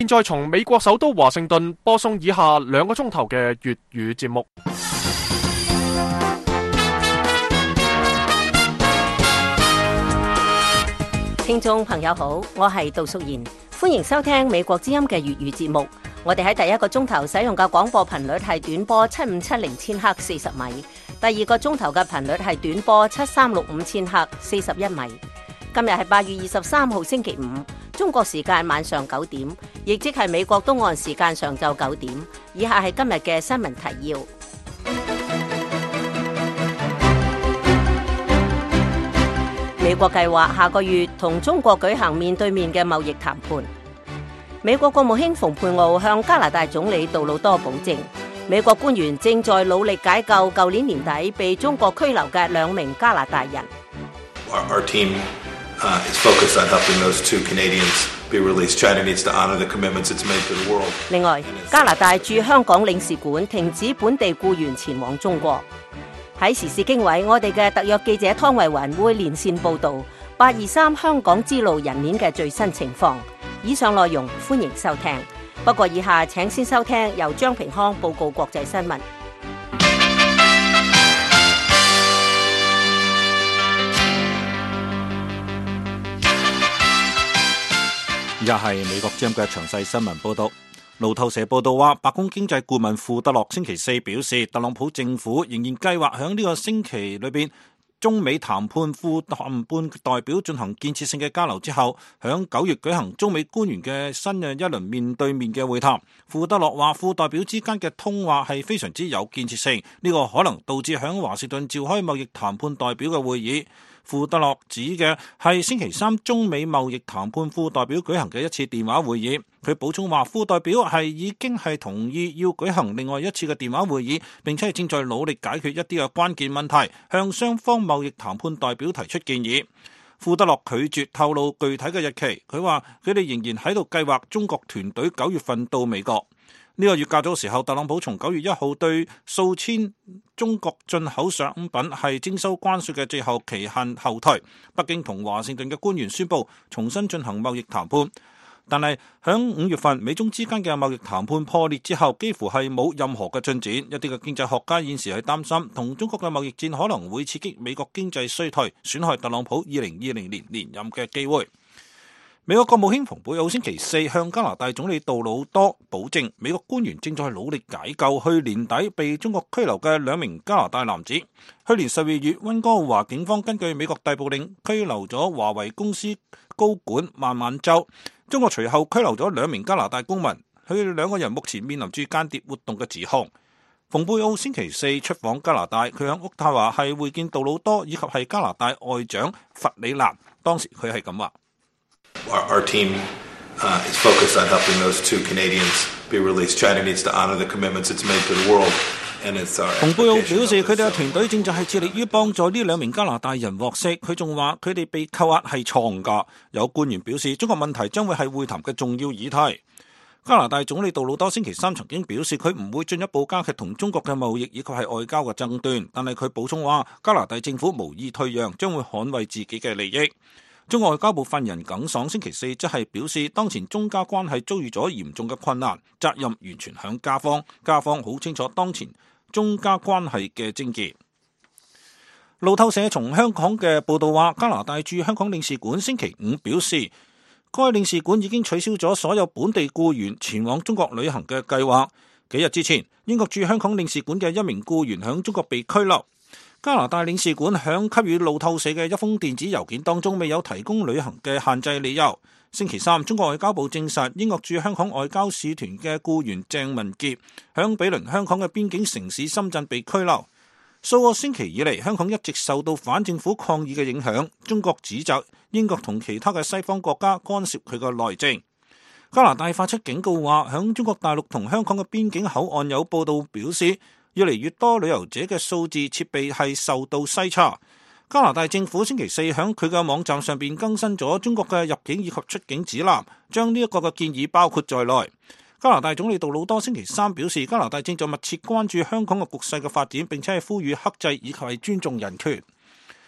現在從美國首都華盛頓播送以下2個鐘頭嘅粵語節目。 聽眾朋友好，我係杜淑賢，歡迎收聽美國之音嘅粵語節目。我哋喺第一個鐘頭使用嘅廣播頻率係短波7570千赫40米，第二個鐘頭嘅頻率係短波7365千赫41米。今日係8月23號星期五，中國時間晚上9點，亦即係美國東岸時間上晝9點。以下係今日嘅新聞提要。美國計劃下個月同中國舉行面對面嘅貿易談判。美國國務卿蓬佩奧向加拿大總理杜魯多保證，美國官員正在努力解救舊年年底被中國拘留嘅2名加拿大人。 Our team is focused on helping those 2 Canadians be released. China needs to honor the commitments it's made to the world. 另外，加拿大駐香港領事館停止本地僱員前往中國。喺時事經緯，我哋嘅特約記者湯慧雲會連線報導823香港之路人鏈嘅最新情況。以上內容歡迎收聽。不過以下請先收聽由張平康報告國際新聞。 而家係美國之音嘅詳細新聞報導。路透社報道話，白宮經濟顧問庫德洛星期4表示，特朗普政府仍然計劃喺呢個星期裏邊中美談判副談判代表進行建設性嘅交流之後，喺9月舉行中美官員嘅新嘅一輪面對面嘅會談。庫德洛話，副代表之間嘅通話係非常之有建設性，呢個可能導致喺華盛頓召開貿易談判代表嘅會議。庫德洛指嘅係星期3中美貿易談判副代表舉行嘅一次電話會議。佢補充話，副代表已經同意要舉行另外一次嘅電話會議，並且正在努力解決一啲嘅關鍵問題，向雙方貿易談判代表提出建議。庫德洛拒絕透露具體嘅日期，佢話佢哋仍然喺度計劃中國團隊9月份到美國。呢個月較早時候，特朗普從9月1號對數千中國進口商品係徵收關稅嘅最後期限後退。北京同華盛頓嘅官員宣布重新進行貿易談判，但係響5月份美中之間嘅貿易談判破裂之後，幾乎係冇任何嘅進展。一啲嘅經濟學家現時係擔心，同中國嘅貿易戰可能會刺激美國經濟衰退，損害特朗普2020年連任嘅機會。美國國務卿蓬佩奧星期4向加拿大總理杜魯多保證，美國官員正在努力解救去年底被中國拘留嘅2名加拿大男子。去年12月，溫哥華警方根據美國逮捕令拘留咗華為公司高管孟晚舟。中國隨後拘留咗2名加拿大公民，佢哋2個人目前面臨住間諜活動嘅指控。蓬佩奧星期4出訪加拿大，佢喺渥太華係會見杜魯多以及係加拿大外長弗里蘭。當時佢係咁話。 Our team is focused on helping those 2 Canadians be released. China needs to honor the commitments it's made to the world. 蓬佩奧表示，佢哋嘅團隊正在係致力於幫助呢2名加拿大人獲釋。佢仲話，佢哋被扣押係錯誤㗎。有官員表示，中國問題將會係會談嘅重要議題。加拿大總理杜魯多星期3曾經表示，佢唔會進一步加劇同中國嘅貿易以及係外交嘅爭端，但係佢補充話，加拿大政府無意退讓，將會捍衛自己嘅利益。中外交部發言人耿爽星期4則係表示，當前中加關係遭遇咗嚴重嘅困難，責任完全響加方，加方好清楚當前中加關係嘅症結。路透社從香港嘅報道話，加拿大駐香港領事館星期5表示，該領事館已經取消咗所有本地僱員前往中國旅行嘅計劃。幾日之前，英國駐香港領事館嘅1名僱員響中國被拘留。加拿大領事館響給予路透社嘅一封電子郵件當中未有提供旅行嘅限制理由。星期3，中國外交部證實，英國駐香港外交使團嘅僱員鄭文傑響毗鄰香港嘅邊境城市深圳被拘留。數個星期以嚟，香港一直受到反政府抗議嘅影響。中國指責英國同其他嘅西方國家干涉佢嘅內政。加拿大發出警告話，響中國大陸同香港嘅邊境口岸有報道表示，越嚟越多旅遊者嘅數字設備係受到篩查。加拿大政府星期4喺佢嘅網站上邊更新咗中國嘅入境以及出境指南，將呢一個嘅建議包括在內。加拿大總理杜魯多星期3表示，加拿大正在密切關注香港嘅局勢嘅發展，並且係呼籲克制以及係尊重人權。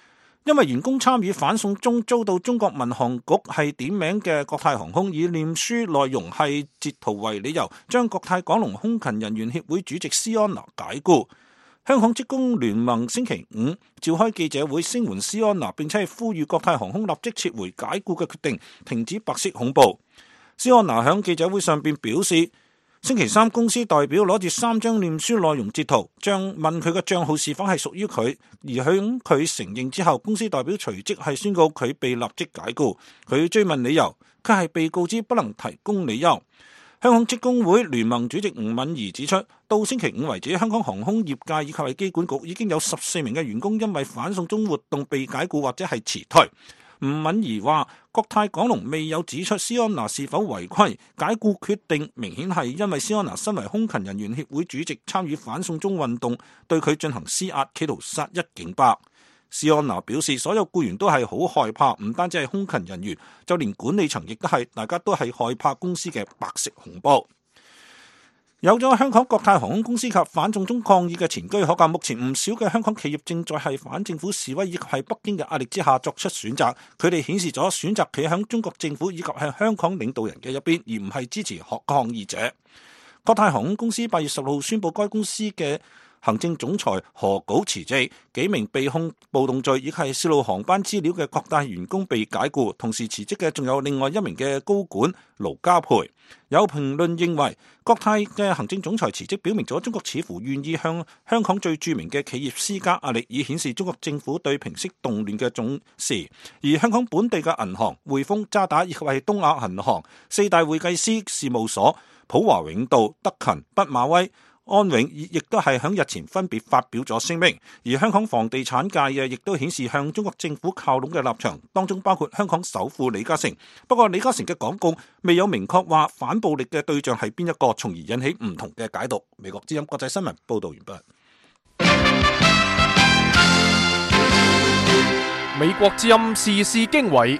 因為員工參與反送中遭到中國民航局係點名嘅國泰航空以臉書內容係截圖為理由，將國泰港龍空勤人員協會主席施安娜解僱。香港職工聯盟星期五召開記者會聲援施安娜，並且係呼籲國泰航空立即撤回解僱嘅決定，停止白色恐怖。施安娜喺記者會上邊表示，星期三公司代表攞住3張臉書內容截圖，問佢嘅帳號是否係屬於佢，而向佢承認之後，公司代表隨即係宣告佢被立即解僱。佢追問理由，佢係被告知不能提供理由。香港職工會聯盟主席吳敏儀指出，到星期五為止，香港航空業界以及係機管局已經有14名嘅員工因為反送中活動被解僱或者係辭退。吳敏儀話，國泰港龍未有指出施安娜是否違規，解僱決定明顯係因為施安娜身為空勤人員協會主席參與反送中運動，對佢進行施壓，企圖殺一儆百。施安娜表示，所有僱員都係好害怕，唔單止係空勤人員，就連管理層亦都係，大家都係害怕公司嘅白色恐怖。有咗香港國泰航空公司及反送中抗議嘅前車可鑑，目前唔少嘅香港企業正在係反政府示威以及係北京嘅壓力之下作出選擇，佢哋顯示咗選擇企喺中國政府以及係香港領導人嘅一邊，而唔係支持抗議者。國泰航空公司8月10號宣布，該公司嘅行政總裁何稿辭職，幾名被控暴動罪以及係泄露航班資料嘅國泰員工被解僱，同時辭職嘅仲有另外一名嘅高管盧家培。有評論認為，國泰嘅行政總裁辭職表明咗中國似乎願意向香港最著名嘅企業施加壓力，以顯示中國政府對平息動亂嘅重視。而香港本地嘅銀行匯豐、渣打以及係東亞銀行4大會計師事務所普華永道、德勤、畢馬威、安永亦都係喺日前分別發表咗聲明，而香港房地產界亦都顯示向中國政府靠攏嘅立場，當中包括香港首富李嘉誠。不過李嘉誠嘅廣告未有明確話反暴力嘅對象係邊一個，從而引起唔同嘅解讀。美國之音國際新聞報道完畢。 美國之音時事經緯。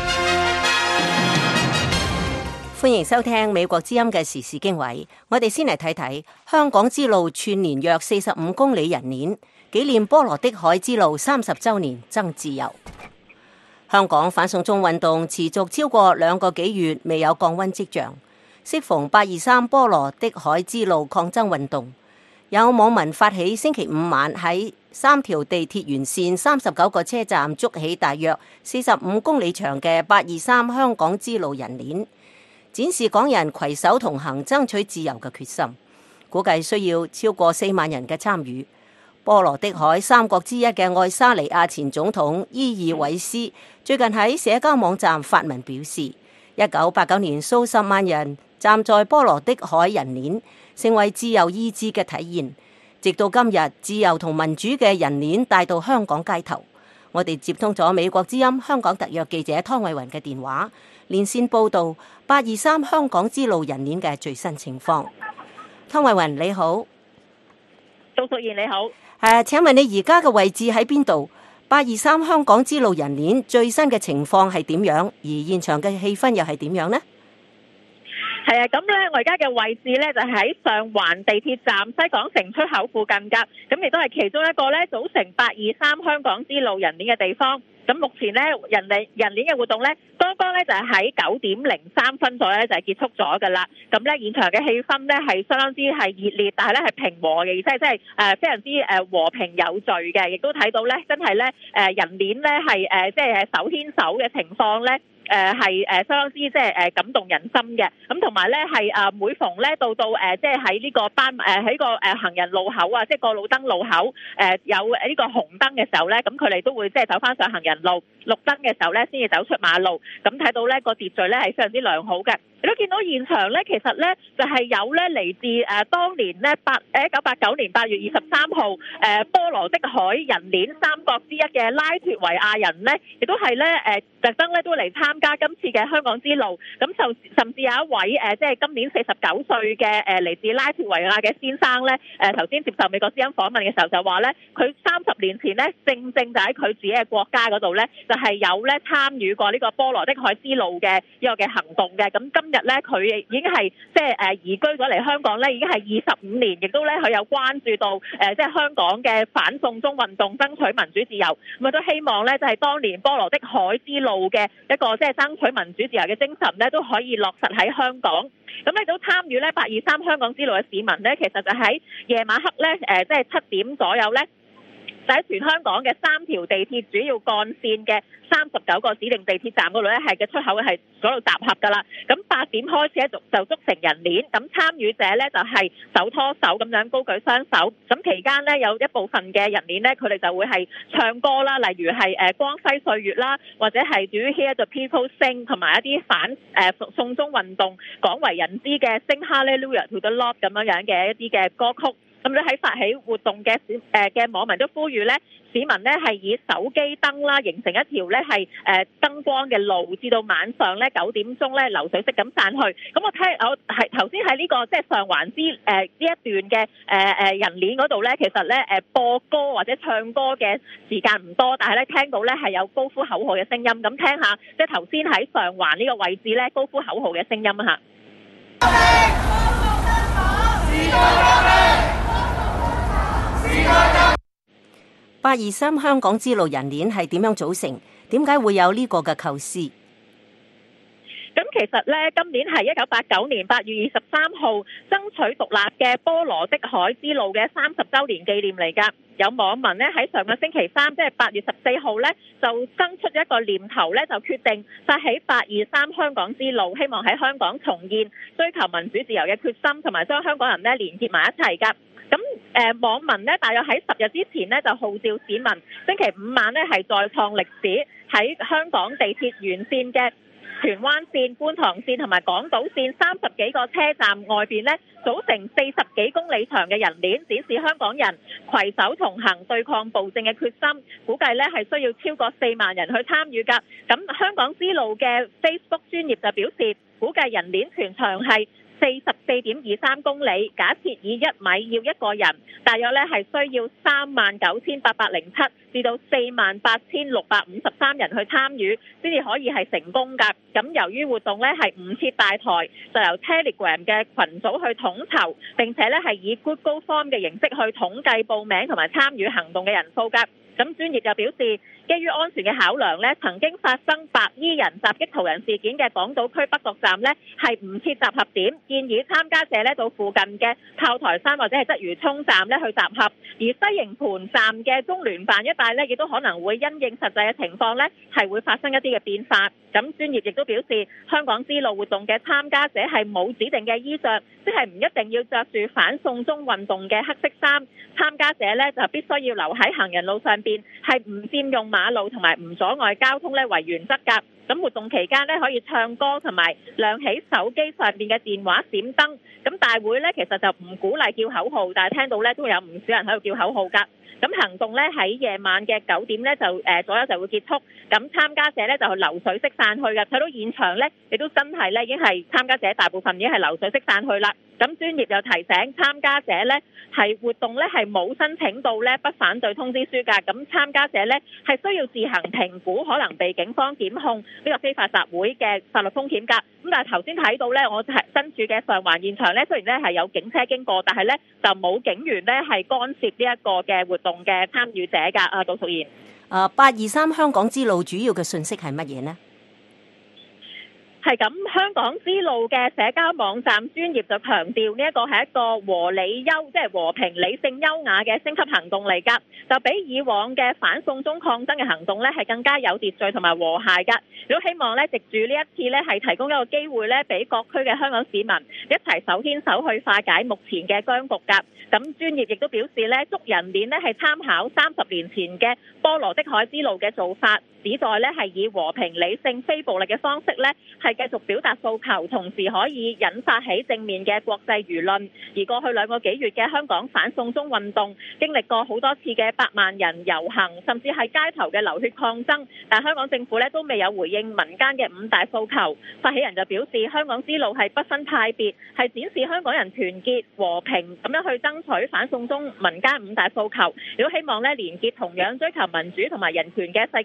歡迎收聽美國之音嘅時事經緯。我哋先嚟睇睇香港之路串連約45公里人鏈，紀念波羅的海之路30週年爭自由。香港反送中運動持續超過2個幾月，未有降溫跡象。適逢823波羅的海之路抗爭運動，有網民發起星期五晚喺3條地鐵沿線39個車站築起大約45公里長嘅823香港之路人鏈，展示港人攜手同行爭取自由嘅決心，估計需要超過4萬人嘅參與。波羅的海三國之一嘅愛沙尼亞前總統伊爾韋斯最近喺社交網站發文表示，1989年數十萬人站在波羅的海人鏈，成為自由意志嘅體現。直到今日，自由同民主嘅人鏈帶到香港街頭。我哋接通咗美國之音香港特約記者湯慧雲嘅電話，連線報道823香港之路人鏈嘅最新情況。湯慧雲你好。 杜淑賢你好。 請問你而家嘅位置喺邊度？823香港之路人鏈最新嘅情況係點樣？而現場嘅氣氛又係點樣呢？ 係啊，咁咧，我而家嘅位置咧就喺上環地鐵站西港城出口附近噶，咁亦都係其中一個咧組成823香港之路人鏈嘅地方。咁目前咧人鏈嘅活動咧，剛剛咧就係喺9點03分左右咧就係結束咗噶啦。咁咧現場嘅氣氛咧係相當之係熱烈，但係咧係平和嘅，而且係非常之和平有序嘅，亦都睇到咧真係咧人鏈咧係即係手牽手嘅情況咧。係相當之即係感動人心嘅，咁同埋咧係每逢咧到即係喺呢個喺個行人路口啊，即係過路燈路口有呢個紅燈嘅時候咧，咁佢哋都會即係走翻上行人路，綠燈嘅時候咧先至走出馬路，咁睇到咧個秩序咧係非常之良好嘅。你都見到現場咧，其實咧就係有咧嚟自當年咧1989年8月23號波羅的海人鏈三國之一嘅拉脫維亞人咧，亦都係咧特登咧都嚟參加今次嘅香港之路。咁就甚至有一位即係今年49歲嘅嚟自拉脫維亞嘅先生咧，頭先接受美國之音訪問嘅時候就話咧，佢30年前咧正就喺佢自己嘅國家嗰度咧，就係有咧參與過呢個波羅的海之路嘅呢個嘅行動嘅。咁今日咧，佢已經係即係移居咗嚟香港咧，已經係25年，亦都咧佢有關注到即係香港嘅反送中運動，爭取民主自由。咁啊都希望咧就係當年波羅的海之路嘅一個即係爭取民主自由嘅精神咧，都可以落實喺香港。咁你都參與咧823香港之路嘅市民咧，其實就喺夜晚黑咧即係7點左右咧，就喺全香港嘅3條地鐵主要幹線嘅39個指定地鐵站嗰度咧，係嘅出口係嗰度集合㗎啦。咁8點開始咧就組成人鏈，咁參與者咧就係手拖手咁樣高舉雙手。咁期間咧有一部分嘅人鏈咧，佢哋就會係唱歌啦，例如係光輝歲月啦，或者係 Do You Hear the People Sing， 同埋一啲反送中運動廣為人知嘅 Sing Hallelujah to the Lord 咁樣嘅一啲嘅歌曲。咁咧喺發起活動嘅網民都呼籲咧，市民咧係以手機燈啦，形成一條咧係燈光嘅路，至到晚上咧9點鐘咧流水式咁散去。咁我係頭先喺呢個即係上環之呢一段嘅人鏈嗰度咧，其實咧播歌或者唱歌嘅時間唔多，但係咧聽到咧係有高呼口號嘅聲音。咁聽下即係頭先喺上環呢個位置咧高呼口號嘅聲音嚇。 823香港之路人鏈係點樣組成？點解會有呢個嘅構思？ 咁其實咧，今年係1989年8月23號爭取獨立嘅波羅的海之路嘅30週年紀念嚟㗎。有網民咧喺上個星期三，即係8月14號咧，就生出一個念頭咧，就決定發起823香港之路，希望喺香港重現追求民主自由嘅決心，同埋將香港人咧連結埋一齊㗎。咁網民咧，大約喺10日之前咧，就號召市民星期5晚咧係再創歷史，喺香港地鐵沿線嘅荃灣線、觀塘線同埋港島線30幾個車站外邊咧，組成40幾公里長嘅人鏈，展示香港人攜手同行對抗暴政嘅決心。估計咧係需要超過4萬人去參與㗎。咁香港之路嘅 Facebook 專頁就表示，估計人鏈全長係44.23公里，假設以1米要一個人，大約咧係需要39,807至到48,653人去參與，先至可以係成功㗎。咁由於活動咧係唔設大台，就由 Telegram 嘅群組去統籌，並且咧係以 Google Form 嘅形式去統計報名同埋參與行動嘅人數㗎。咁專業就表示，基於安全嘅考量咧，曾經發生白衣人襲擊途人事件嘅港島區北角站咧係唔設集合點，建議參加者咧到附近嘅炮台山或者係鰂魚涌站咧去集合，而西營盤站嘅中聯辦一帶咧亦都可能會因應實際嘅情況咧係會發生一啲嘅變化。咁專業亦都表示，香港之路活動嘅參加者係冇指定嘅衣着，即係唔一定要着住反送中運動嘅黑色衫。參加者咧就必須要留喺行人路上邊，係唔佔用馬路同埋唔阻礙交通咧為原則㗎。咁活動期間咧可以唱歌同埋亮起手機上邊嘅電話閃燈。咁大會咧其實就唔鼓勵叫口號，但係聽到咧都有唔少人喺度叫口號㗎。咁行動咧喺夜晚嘅9點咧就左右就會結束。咁參加者咧就流水式散去㗎。睇到現場咧，亦都真係咧已經係參加者大部分已經係流水式散去啦。咁專業又提醒參加者咧係活動咧係冇申請到咧不反對通知書㗎。咁參加者咧係需要自行評估可能被警方檢控呢個非法集會嘅法律風險㗎。咁但係頭先睇到咧，我身處嘅上環現場咧，雖然咧係有警車經過，但係咧就冇警員咧係干涉呢一個嘅活動嘅參與者㗎。杜淑賢 ，823香港之路主要嘅信息係乜嘢呢？ 係咁，香港之路嘅社交網站專頁就強調呢一個係一個和理優，即係和平、理性、優雅嘅升級行動嚟㗎，就比以往嘅反送中抗爭嘅行動咧係更加有秩序同埋和諧㗎。亦都希望咧，藉住呢一次咧係提供一個機會咧，俾各區嘅香港市民一齊手牽手去化解目前嘅僵局㗎。咁專頁亦都表示咧，捉人鏈咧係參考30年前嘅波羅的海之路嘅做法，旨在咧係以和平、理性、非暴力嘅方式咧係繼續表達訴求，同時可以引發起正面嘅國際輿論。而過去2個幾月嘅香港反送中運動，經歷過好多次嘅百萬人遊行，甚至係街頭嘅流血抗爭，但香港政府咧都未有回應民間嘅5大訴求。發起人就表示，香港之路係不分派別，係展示香港人團結和平咁樣去爭取反送中民間5大訴求，亦都希望咧連結同樣追求民主同埋人權嘅世界各地嘅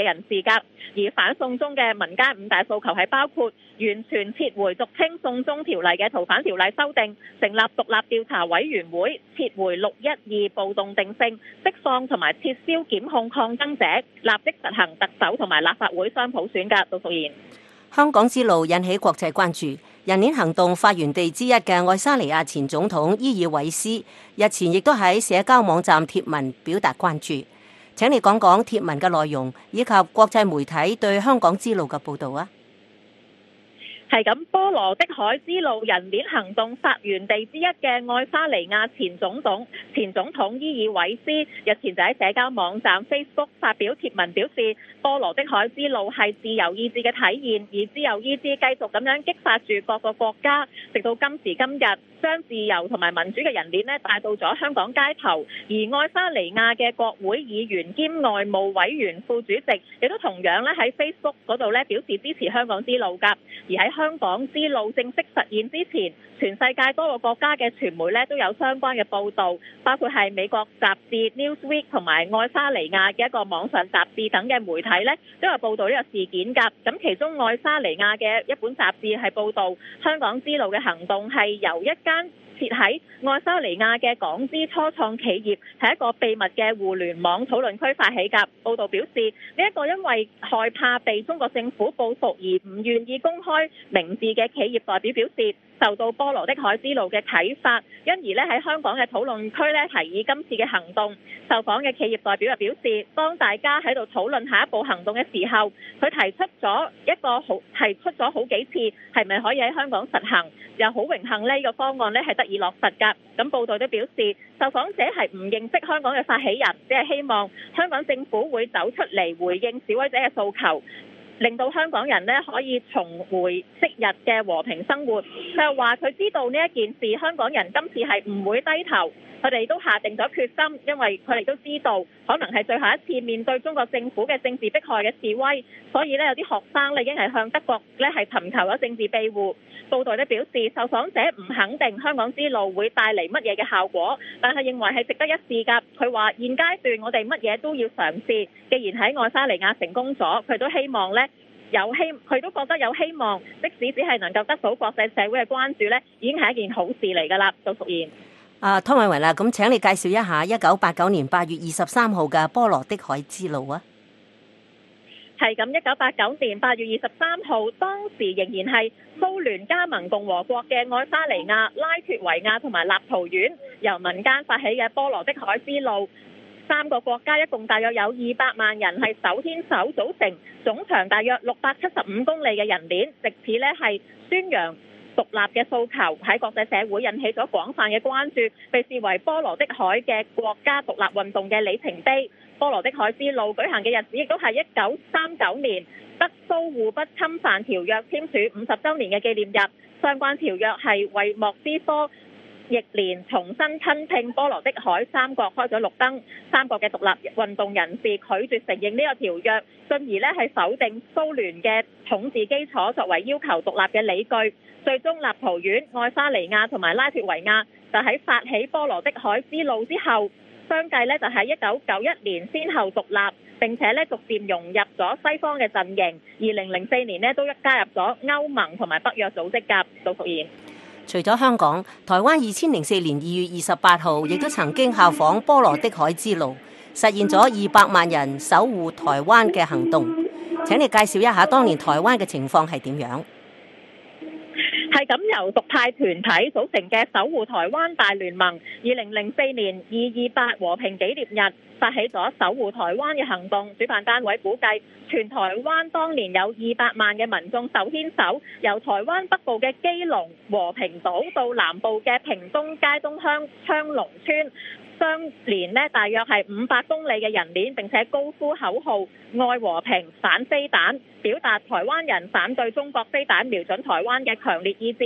嘅人士㗎。而反送中嘅民間五大訴求係包括完全撤回俗稱送中條例嘅逃犯條例修訂，成立獨立調查委員會，撤回612暴動定性，釋放同埋撤銷檢控抗爭者，立即實行特首同埋立法會雙普選㗎。杜淑賢。 香港之路引起國際關注，人鏈行動發源地之一嘅愛沙尼亞前總統伊爾韋斯日前亦都喺社交網站貼文表達關注。請你講講貼文嘅內容以及國際媒體對香港之路嘅報導啊！ 係咁，波羅的海之路人鏈行動發源地之一嘅愛沙尼亞前總統伊爾韋斯日前就喺社交網站 Facebook 發表貼文，表示波羅的海之路係自由意志嘅體現，而自由意志繼續咁樣激發住各個國家，直到今時今日，將自由同埋民主嘅人鏈呢帶到咗香港街頭。而愛沙尼亞嘅國會議員兼外務委員副主席亦都同樣咧喺 Facebook 嗰度咧表示支持香港之路㗎。而喺香港之路正式實現之前，全世界多個國家嘅傳媒咧都有相關嘅報導，包括係美國雜誌 Newsweek 同埋愛沙尼亞嘅一個網上雜誌等嘅媒體咧都有報導呢個事件㗎。咁其中愛沙尼亞嘅一本雜誌係報導香港之路嘅行動係由一間設喺愛沙尼亞嘅港資初創企業係一個秘密嘅互聯網討論區發起㗎。報導表示呢一個因為害怕被中國政府報復而唔願意公開名字嘅企業代表表示，受到波羅的海之路嘅啟發，因而咧喺香港嘅討論區咧提議今次嘅行動。受訪嘅企業代表就表示，當大家喺度討論下一步行動嘅時候，佢提出咗好幾次係咪可以喺香港實行，又好榮幸呢個方案咧係得以落實㗎。咁報道都表示，受訪者係唔認識香港嘅發起人，只係希望香港政府會走出嚟回應示威者嘅訴求，令到香港人呢可以重回昔日嘅和平生活。佢又話佢知道呢一件事，香港人今次係唔會低頭，佢哋都下定咗決心，因為佢哋都知道可能係最後一次面對中國政府嘅政治迫害嘅示威，所以呢，有啲學生呢已經係向德國呢係尋求咗政治庇護。報道呢表示，受訪者唔肯定香港之路會帶嚟乜嘢嘅效果，但係認為係值得一試㗎。佢話現階段我哋乜嘢都要嘗試，既然喺愛沙尼亞成功咗，佢都希望呢。佢都覺得有希望，即使只係能夠得到國際社會嘅關注呢，已經係一件好事嚟㗎啦。杜淑賢。 湯偉維啦，咁請你介紹一下1989年8月23號嘅波羅的海之路啊。 係咁，1989年8月23號，當時仍然係蘇聯加盟共和國嘅愛沙尼亞、拉脫維亞同埋立陶宛，由民間發起嘅波羅的海之路。3個國家一共大約有200萬人係手牽手組成，總長大約675公里嘅人鏈，藉此呢係宣揚獨立嘅訴求，喺國際社會引起咗廣泛嘅關注，被視為波羅的海嘅國家獨立運動嘅里程碑。波羅的海之路舉行嘅日子亦都係1939年德蘇互不侵犯條約簽署50週年嘅紀念日。相關條約係為莫斯科翌年重新吞併波羅的海三國開咗綠燈，三國嘅獨立運動人士拒絕承認呢個條約，進而係否定蘇聯嘅統治基礎作為要求獨立嘅理據。最終立陶宛、愛沙尼亞同埋拉脫維亞就喺發起波羅的海之路之後，相繼就喺1991年先後獨立，並且逐漸融入咗西方嘅陣營。2004年都加入咗歐盟同埋北約組織㗎。杜淑賢。 除咗香港，台灣2004年2月28號亦都曾經效仿波羅的海之路，實現咗200萬人守護台灣嘅行動。請你介紹一下當年台灣嘅情況係點樣？ 係咁，由獨派團體組成嘅守護台灣大聯盟，2004年228和平紀念日發起咗守護台灣嘅行動。主辦單位估計，全台灣當年有200萬嘅民眾手牽手，由台灣北部嘅基隆、和平島到南部嘅屏東佳冬鄉昌隆村，相連大約係500公里嘅人鏈，並且高呼口號愛和平反飛彈，表達台灣人反對中國飛彈瞄準台灣嘅強烈意志。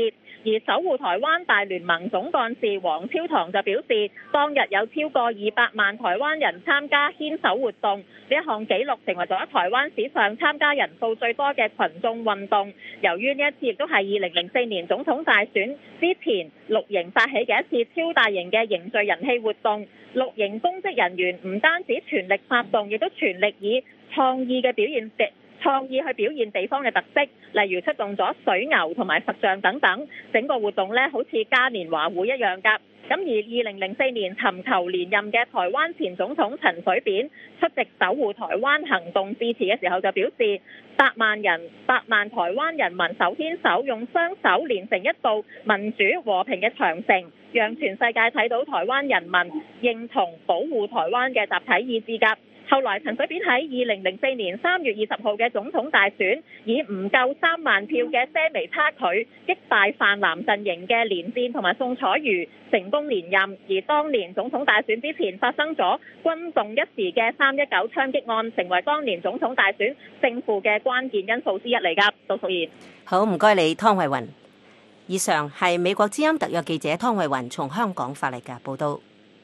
而守護台灣大聯盟總幹事黃超堂就表示，當日有超過200萬台灣人參加牽手活動，呢一項紀錄成為咗台灣史上參加人數最多嘅群眾運動。由於呢一次亦都係2004年總統大選之前綠營發起嘅一次超大型嘅凝聚人氣活動，綠營公職人員唔單止全力發動，亦都全力以創意去表現地方嘅特色，例如出動咗水牛同埋佛像等等，整個活動呢好似嘉年華會一樣㗎。咁而2004年尋求連任嘅台灣前總統陳水扁出席守護台灣行動致辭嘅時候就表示，100萬台灣人民手牽手，用雙手連成一道民主和平嘅長城，讓全世界睇到台灣人民認同保護台灣嘅集體意志㗎。後來陳水扁喺2004年3月20號嘅總統大選，以唔夠3萬票嘅些微差距擊敗泛藍陣營嘅連戰同埋宋楚瑜，成功連任。而當年總統大選之前發生咗轟動一時嘅319槍擊案，成為當年總統大選勝負嘅關鍵因素之一嚟㗎。杜淑賢， 好，唔該你，湯慧雲。以上係美國之音特約記者湯慧雲從香港發嚟嘅報道。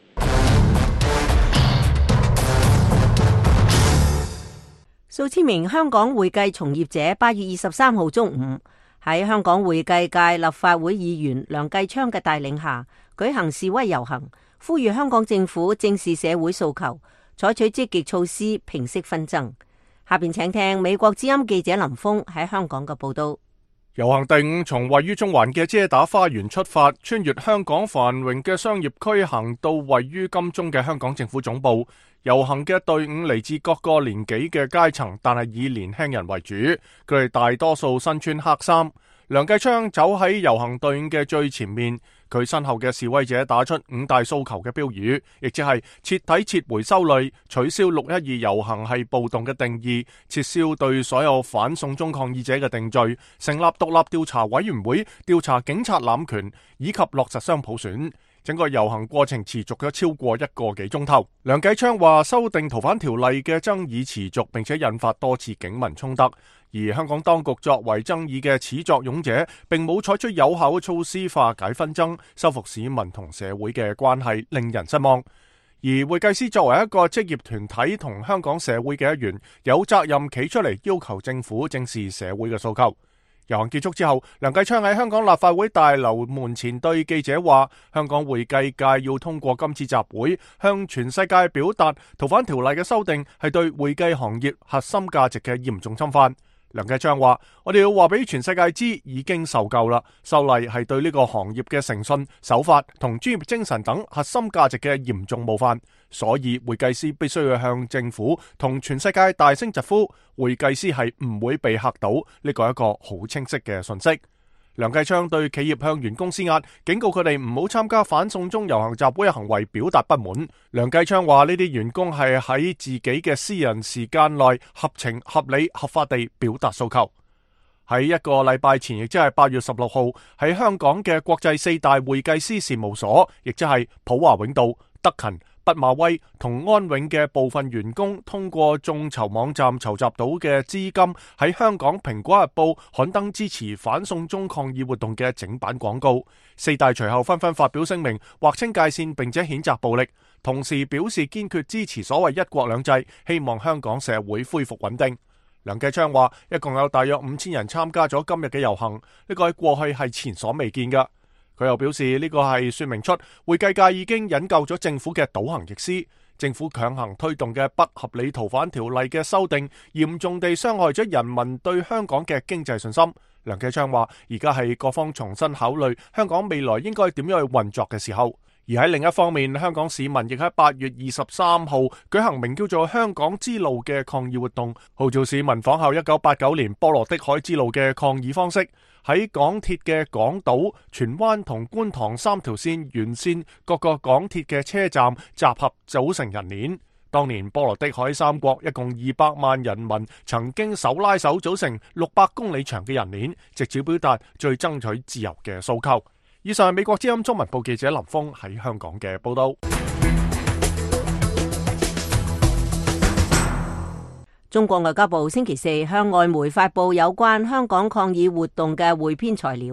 數千名香港會計從業者8月23號中午喺香港會計界立法會議員梁繼昌嘅帶領下舉行示威遊行，呼籲香港政府正視社會訴求，採取積極措施平息紛爭。下邊請聽美國之音記者林峰喺香港嘅報道。 遊行隊伍從位於中環嘅遮打花園出發，穿越香港繁榮嘅商業區，行到位於金鐘嘅香港政府總部。遊行嘅隊伍嚟自各個年紀嘅階層，但係以年輕人為主。佢哋大多數身穿黑衫。梁繼昌走喺遊行隊伍嘅最前面，佢身後嘅示威者打出5大訴求嘅標語，亦即係徹底撤回修例、取消612遊行係暴動嘅定義、撤銷對所有反送中抗議者嘅定罪、成立獨立調查委員會調查警察濫權，以及落實雙普選。整個遊行過程持續咗超過1個幾鐘頭。梁繼昌話修訂逃犯條例嘅爭議持續，並且引發多次警民衝突。而香港當局作為爭議嘅始作俑者，並冇採取有效嘅措施化解紛爭，修復市民同社會嘅關係，令人失望。而會計師作為一個職業團體同香港社會嘅一員，有責任企出嚟要求政府正視社會嘅訴求。遊行結束之後，梁繼昌喺香港立法會大樓門前對記者話，香港會計界要通過今次集會，向全世界表達逃犯條例嘅修訂係對會計行業核心價值嘅嚴重侵犯。梁繼昌話，我哋要話俾全世界知，已經受夠啦。修例係對呢個行業嘅誠信、守法同專業精神等核心價值嘅嚴重冒犯，所以會計師必須要向政府同全世界大聲疾呼，會計師係唔會被嚇到。呢個係一個好清晰嘅訊息。梁繼昌對企業向員工施壓，警告佢哋唔好參加反送中遊行集會嘅行為表達不滿。梁繼昌話呢啲員工係喺自己嘅私人時間內合情合理合法地表達訴求。喺1個禮拜前，亦即係8月16號，喺香港嘅國際4大會計師事務所，亦即係普華永道、德勤、畢馬威同安永嘅部分員工，通過眾籌網站籌集到嘅資金，喺香港蘋果日報刊登支持反送中抗議活動嘅整版廣告。4大隨後紛紛發表聲明，劃清界線，並且譴責暴力，同時表示堅決支持所謂一國兩制，希望香港社會恢復穩定。梁繼昌話，一共有大約5000人參加咗今日嘅遊行，呢個喺過去係前所未見㗎。佢又表示呢個係說明出會計界已經引咎咗政府嘅倒行逆施，政府強行推動嘅不合理逃犯條例嘅修訂，嚴重地傷害咗人民對香港嘅經濟信心。梁繼昌話，而家係各方重新考慮香港未來應該點樣去運作嘅時候。而喺另一方面，香港市民亦喺8月23號舉行名叫做香港之路嘅抗議活動，號召市民仿效1989年波羅的海之路嘅抗議方式，喺港鐵嘅港島、荃灣同觀塘3條線沿線各個港鐵嘅車站集合組成人鏈。當年波羅的海三國一共200萬人民曾經手拉手組成600公里長嘅人鏈，直接表達最爭取自由嘅訴求。以上係美國之音中文部記者林峰喺香港嘅報道。 中國外交部星期4向外媒發布有關香港抗議活動嘅匯編材料。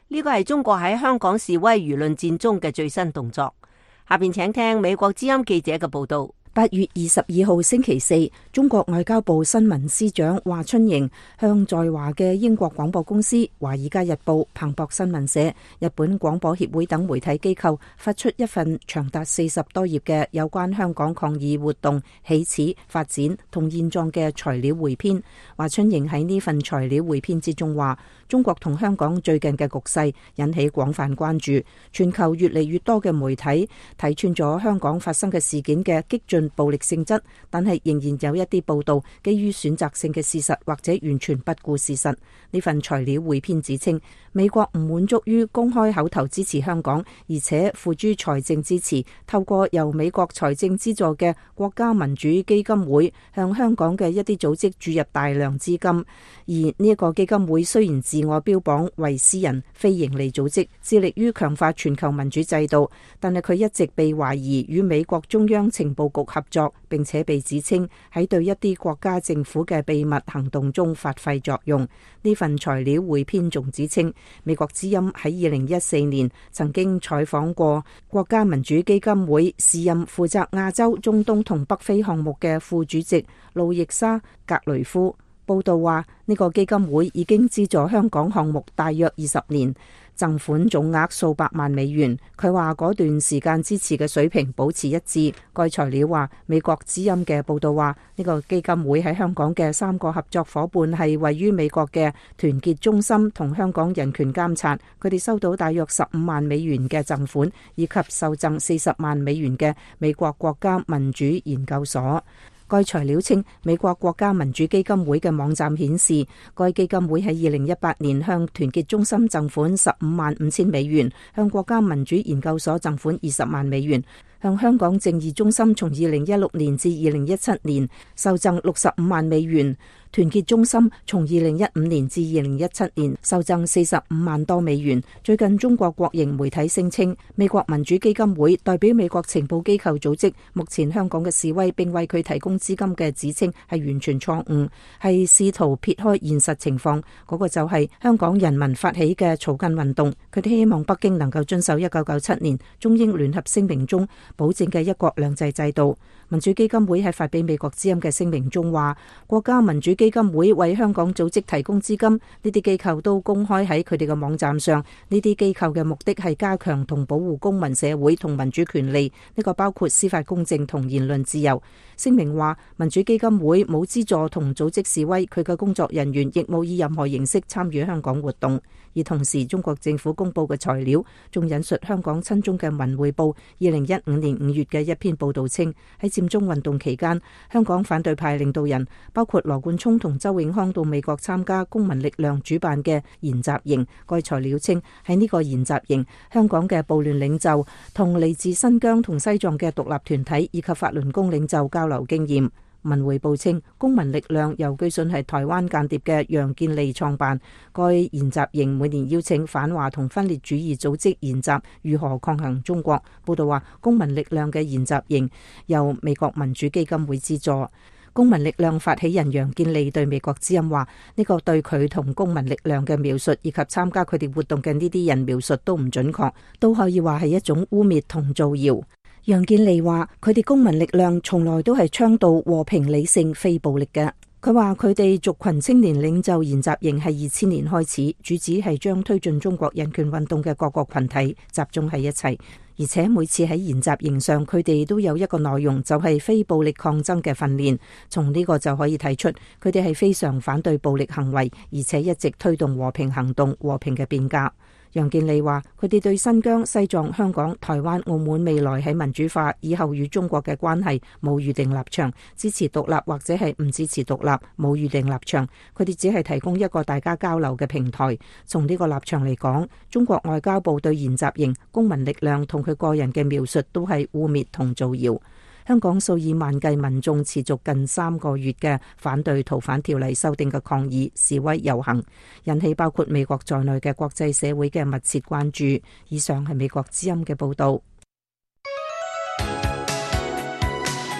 呢個係中國喺香港示威輿論戰中嘅最新動作。下邊請聽美國之音記者嘅報道。 8月22號星期四，中國外交部新聞司長華春瑩向在華嘅英國廣播公司、華爾街日報、彭博新聞社、日本廣播協會等媒體機構發出一份長達40多頁嘅有關香港抗議活動起始、發展同現狀嘅材料彙編。華春瑩喺呢份材料彙編之中話，中國同香港最近嘅局勢引起廣泛關注，全球越嚟越多嘅媒體睇穿咗香港發生嘅事件嘅激進暴力性質，但係仍然有一啲報道基於選擇性嘅事實或者完全不顧事實。呢份材料彙編指稱，美國唔滿足於公開口頭支持香港，而且付諸財政支持，透過由美國財政資助嘅國家民主基金會向香港嘅一啲組織注入大量資金。而呢一個基金會雖然自我標榜為私人非營利組織，致力於強化全球民主制度，但係佢一直被懷疑與美國中央情報局合作，並且被指稱喺對一啲國家政府嘅秘密行動中發揮作用。呢份材料彙編仲指稱，美國之音喺2014年曾經採訪過國家民主基金會時任負責亞洲、中東同北非項目嘅副主席路易莎格雷夫。報道話，呢個基金會已經資助香港項目大約20年，贈款總額數百萬美元。佢話嗰段時間支持嘅水平保持一致。該材料話，美國之音嘅報道話，呢個基金會喺香港嘅3個合作伙伴係位於美國嘅團結中心同香港人權監察，佢哋收到大約15萬美元嘅贈款，以及受贈40萬美元嘅美國國家民主研究所。該材料稱，美國國家民主基金會嘅網站顯示，該基金會喺2018年向團結中心贈款15萬5千美元，向國家民主研究所贈款20萬美元，向香港正義中心從2016年至2017年受贈65萬美元。團結中心從2015年至2017年受贈45萬多美元。最近中國國營媒體聲稱，美國民主基金會代表美國情報機構組織目前香港嘅示威，並為佢提供資金嘅指稱係完全錯誤，係試圖撇開現實情況。嗰個就係香港人民發起嘅草根運動。佢哋希望北京能夠遵守1997年中英聯合聲明中保證嘅一國兩制制度。民主基金會喺發俾美國之音嘅聲明中話，國家民主基金會為香港組織提供資金，呢啲機構都公開喺佢哋嘅網站上。呢啲機構嘅目的係加強同保護公民社會同民主權利，呢個包括司法公正同言論自由。聲明話，民主基金會冇資助同組織示威，佢嘅工作人員亦冇以任何形式參與香港活動。而同時，中國政府公布嘅材料仲引述香港親中嘅《文匯報》2015年5月嘅一篇報道稱，喺佔中運動期間，香港反對派領導人包括羅冠聰同周永康到美國參加公民力量主辦嘅研習營。該材料稱，喺呢個研習營，香港嘅暴亂領袖同嚟自新疆同西藏嘅獨立團體以及法輪功領袖交流經驗。文匯報稱，公民力量由據信係台灣間諜嘅楊建利創辦。該研習營每年邀請反華同分裂主義組織研習如何抗衡中國。報道話，公民力量嘅研習營由美國民主基金會資助。公民力量發起人楊建利對美國之音話，呢個對佢同公民力量嘅描述以及參加佢哋活動嘅呢啲人描述都唔準確，都可以話係一種污衊同造謠。楊建利話，佢哋公民力量從來都係倡導和平、理性、非暴力嘅。佢話佢哋族群青年領袖研習營係2000年開始，主旨係將推進中國人權運動嘅各個群體集中喺一齊，而且每次喺研習營上，佢哋都有一個內容，就係非暴力抗爭嘅訓練。從呢個就可以睇出，佢哋係非常反對暴力行為，而且一直推動和平行動、和平嘅變革。楊建利話，佢哋對新疆、西藏、香港、台灣、澳門未來喺民主化以後與中國嘅關係冇預定立場，支持獨立或者係唔支持獨立，冇預定立場。佢哋只係提供一個大家交流嘅平台。從呢個立場嚟講，中國外交部對研習營、公民力量同佢個人嘅描述都係污衊同造謠。香港數以萬計民眾持續近3個月嘅反對逃犯條例修訂嘅抗議、示威遊行，引起包括美國在內嘅國際社會嘅密切關注。以上係美國之音嘅報道。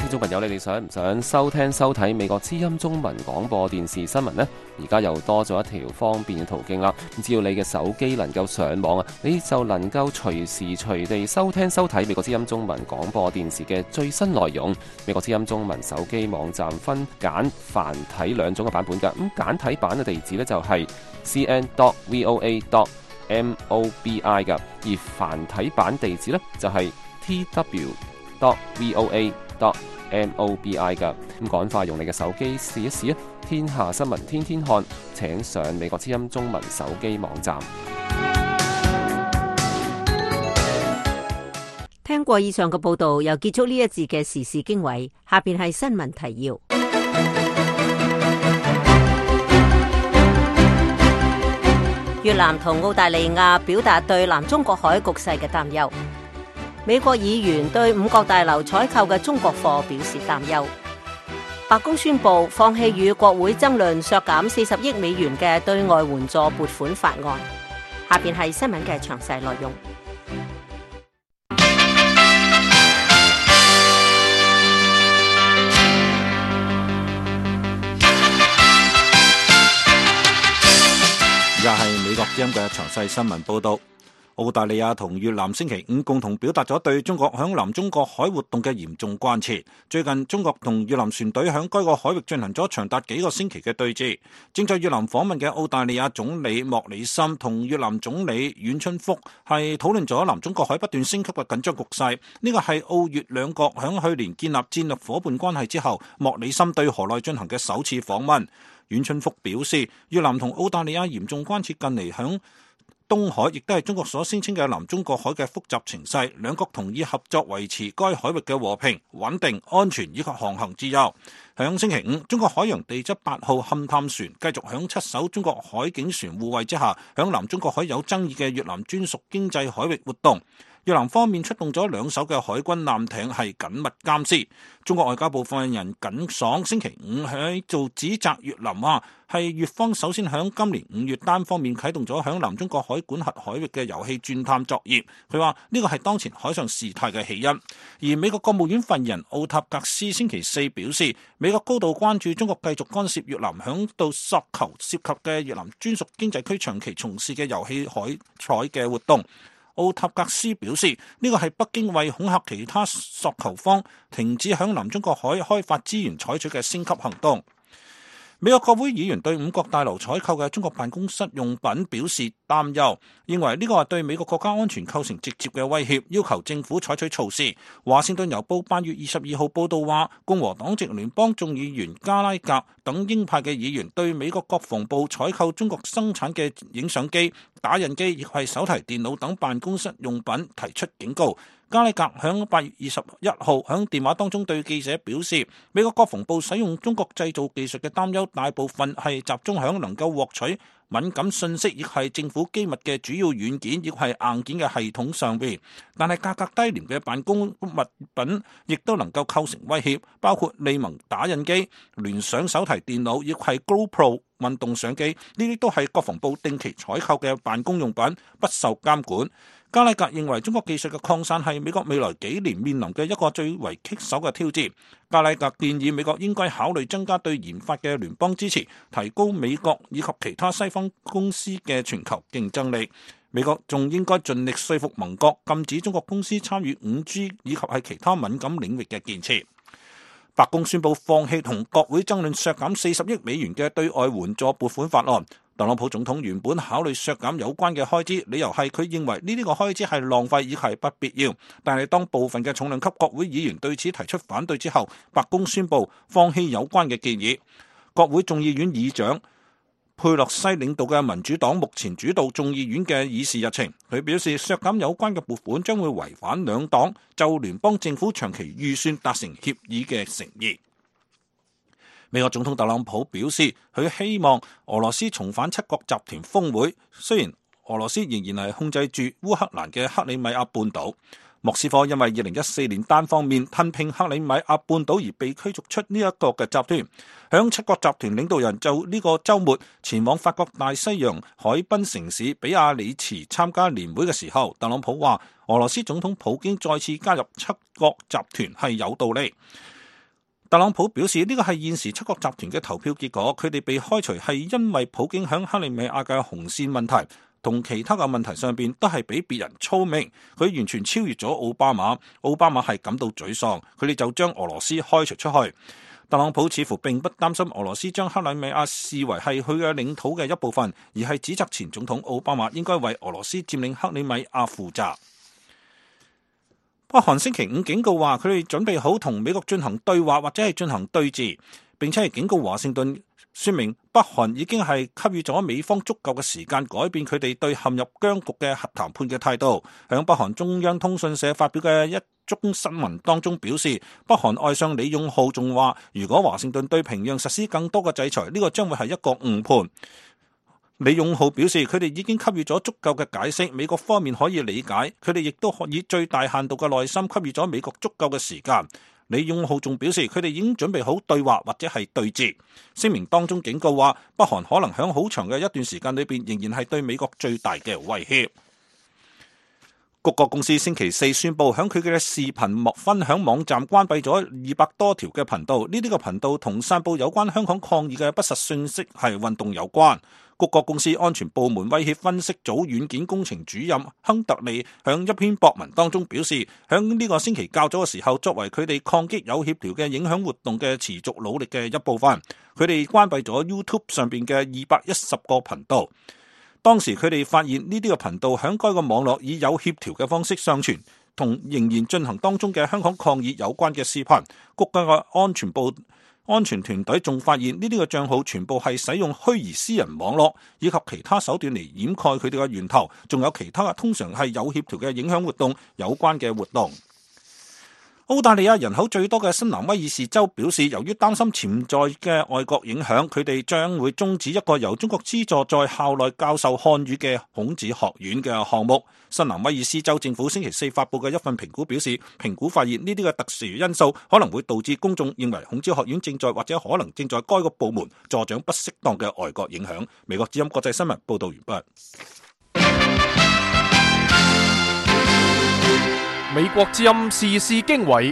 聽眾朋友，你哋想唔想收聽收睇美國之音中文廣播電視新聞呢？而家又多咗一條方便嘅途徑啦。只要你嘅手機能夠上網啊，你就能夠隨時隨地收聽收睇美國之音中文廣播電視嘅最新內容。美國之音中文手機網站分簡繁體兩種嘅版本㗎。咁簡體版嘅地址呢，就係 cn.voa.mobi 㗎，而繁體版地址呢，就係 tw.voa.mobi 噶。咁趕快用你嘅手機試一試啊！天下新聞天天看，請上美國之音中文手機網站。 聽過以上嘅報道，又結束呢一節嘅時事經緯。下邊係新聞提要。越南同澳大利亞表達對南中國海局勢嘅擔憂。美國議員對五角大樓採購嘅中國貨表示擔憂。白宮宣布放棄與國會爭論削減40億美元嘅對外援助撥款法案。下邊係新聞嘅詳細內容。 而家係美國之音嘅詳細新聞報道。澳大利亞同越南星期五共同表達咗對中國響南中國海活動嘅嚴重關切。最近中國同越南船隊響該個海域進行咗長達幾個星期嘅對峙。正在越南訪問嘅澳大利亞總理莫里森同越南總理阮春福係討論咗南中國海不斷升級嘅緊張局勢。呢個係澳越兩國響去年建立戰略夥伴關係之後，莫里森對河內進行嘅首次訪問。阮春福表示，越南同澳大利亞嚴重關切近嚟響東海亦都係中國所聲稱嘅南中國海嘅複雜情勢，兩國同意合作維持該海域嘅和平、穩定、安全以及航行自由。響星期五，中國海洋地質8號勘探船繼續響7艘中國海警船護衛之下，響南中國海有爭議嘅越南專屬經濟海域活動。越南方面出動咗2艘嘅海軍艦艇係緊密監視。中國外交部發言人耿爽星期五喺度指責越南話係越方首先響今年5月單方面啟動咗響南中國海管轄海域嘅油氣鑽探作業。佢話呢個係當前海上事態嘅起因。而美國國務院發言人奧塔格斯星期4表示，美國高度關注中國繼續干涉越南響到索求涉及嘅越南專屬經濟區長期從事嘅油氣海採嘅活動。奧塔格斯表示，呢個係北京為恐嚇其他索求方停止響南中國海開發資源採取嘅升級行動。美國國會議員對五角大樓採購嘅中國辦公室用品表示擔憂，認為呢個係對美國國家安全構成直接嘅威脅，要求政府採取措施。華盛頓郵報8月22號報道話，共和黨籍聯邦眾議員加拉格等鷹派嘅議員對美國國防部採購中國生產嘅影相機、打印機亦係手提電腦等辦公室用品提出警告。加拉格響8月21號響電話當中對記者表示，美國國防部使用中國製造技術嘅擔憂大部分係集中響能夠獲取敏感信息，亦係政府機密嘅主要軟件，亦係硬件嘅系統上邊。但係價格低廉嘅辦公物品亦都能夠構成威脅，包括利盟打印機、聯想手提電腦，亦係 GoPro 運動相機，呢啲都係國防部定期採購嘅辦公用品，不受監管。加拉格認為中國技術嘅擴散係美國未來幾年面臨嘅一個最為棘手嘅挑戰。加拉格建議美國應該考慮增加對研發嘅聯邦支持，提高美國以及其他西方公司嘅全球競爭力。美國仲應該盡力說服盟國禁止中國公司參與 5G 以及係其他敏感領域嘅建設。白宮宣布放棄同國會爭論削減40億美元嘅對外援助撥款法案。特朗普總統原本考慮削減有關嘅開支，理由係佢認為呢啲個開支係浪費，亦係不必要。但係當部分嘅重量級國會議員對此提出反對之後，白宮宣布放棄有關嘅建議。國會眾議院議長佩洛西領導嘅民主黨目前主導眾議院嘅議事日程。佢表示削減有關嘅撥款將會違反兩黨就聯邦政府長期預算達成協議嘅誠意。美國總統特朗普表示，佢希望俄羅斯重返7國集團峰會。雖然俄羅斯仍然係控制住烏克蘭嘅克里米亞半島，莫斯科因為2014年單方面吞併克里米亞半島而被驅逐出呢一個嘅集團。響7國集團領導人就呢個週末前往法國大西洋海濱城市比亞里茨參加年會嘅時候，特朗普話俄羅斯總統普京再次加入7國集團係有道理。 特朗普表示呢個係現時七國集團嘅投票結果，佢哋被開除係因為普京響克里米亞嘅紅線問題同其他嘅問題上邊都係比別人聰明，佢完全超越咗奧巴馬。奧巴馬係感到沮喪，佢哋就將俄羅斯開除出去。特朗普似乎並不擔心俄羅斯將克里米亞視為係佢嘅領土嘅一部分，而係指責前總統奧巴馬應該為俄羅斯佔領克里米亞負責。北韓星期五警告話，佢哋準備好同美國進行對話或者係進行對峙，並且係警告華盛頓，說明北韓已經係給予咗美方足夠嘅時間改變佢哋對陷入僵局嘅核談判嘅態度。響北韓中央通訊社發表嘅一宗新聞當中表示，北韓外相李勇浩仲話，如果華盛頓對平壤實施更多嘅制裁，呢個將會係一個誤判。李勇浩表示，佢哋已經給予咗足夠嘅解釋，美國方面可以理解，佢哋亦都可以最大限度嘅耐心給予咗美國足夠嘅時間。李勇浩仲表示，佢哋已經準備好對話或者係對峙。聲明當中警告話，北韓可能響好長嘅一段時間裏邊，仍然係對美國最大嘅威脅。谷歌公司星期四宣布，響佢嘅視頻分享網站關閉咗200多條嘅頻道，呢啲嘅頻道同散佈有關香港抗議嘅不實信息係運動有關。谷歌公司安全部門威脅分析組軟件工程主任亨特利響一篇博文當中表示，響呢個星期較早嘅時候，作為佢哋抗擊有協調嘅影響活動嘅持續努力嘅一部分，佢哋關閉咗 YouTube 上邊嘅210個頻道。當時佢哋發現呢啲嘅頻道響該個網絡以有協調嘅方式上傳同仍然進行當中嘅香港抗議有關嘅視頻。谷歌嘅安全團隊仲發現呢啲嘅賬號全部係使用虛擬私人網絡以及其他手段嚟掩蓋佢哋嘅源頭，仲有其他嘅通常係有協調嘅影響活動有關嘅活動。澳大利亞人口最多嘅新南威爾士州表示，由於擔心潛在嘅外國影響，佢哋將會終止一個由中國資助在校內教授漢語嘅孔子學院嘅項目。新南威爾士州政府星期四發布嘅一份評估表示，評估發現呢啲嘅特殊因素可能會導致公眾認為孔子學院正在或者可能正在該個部門助長不適當嘅外國影響。美國之音國際新聞報道完畢。 美國之音時事經緯，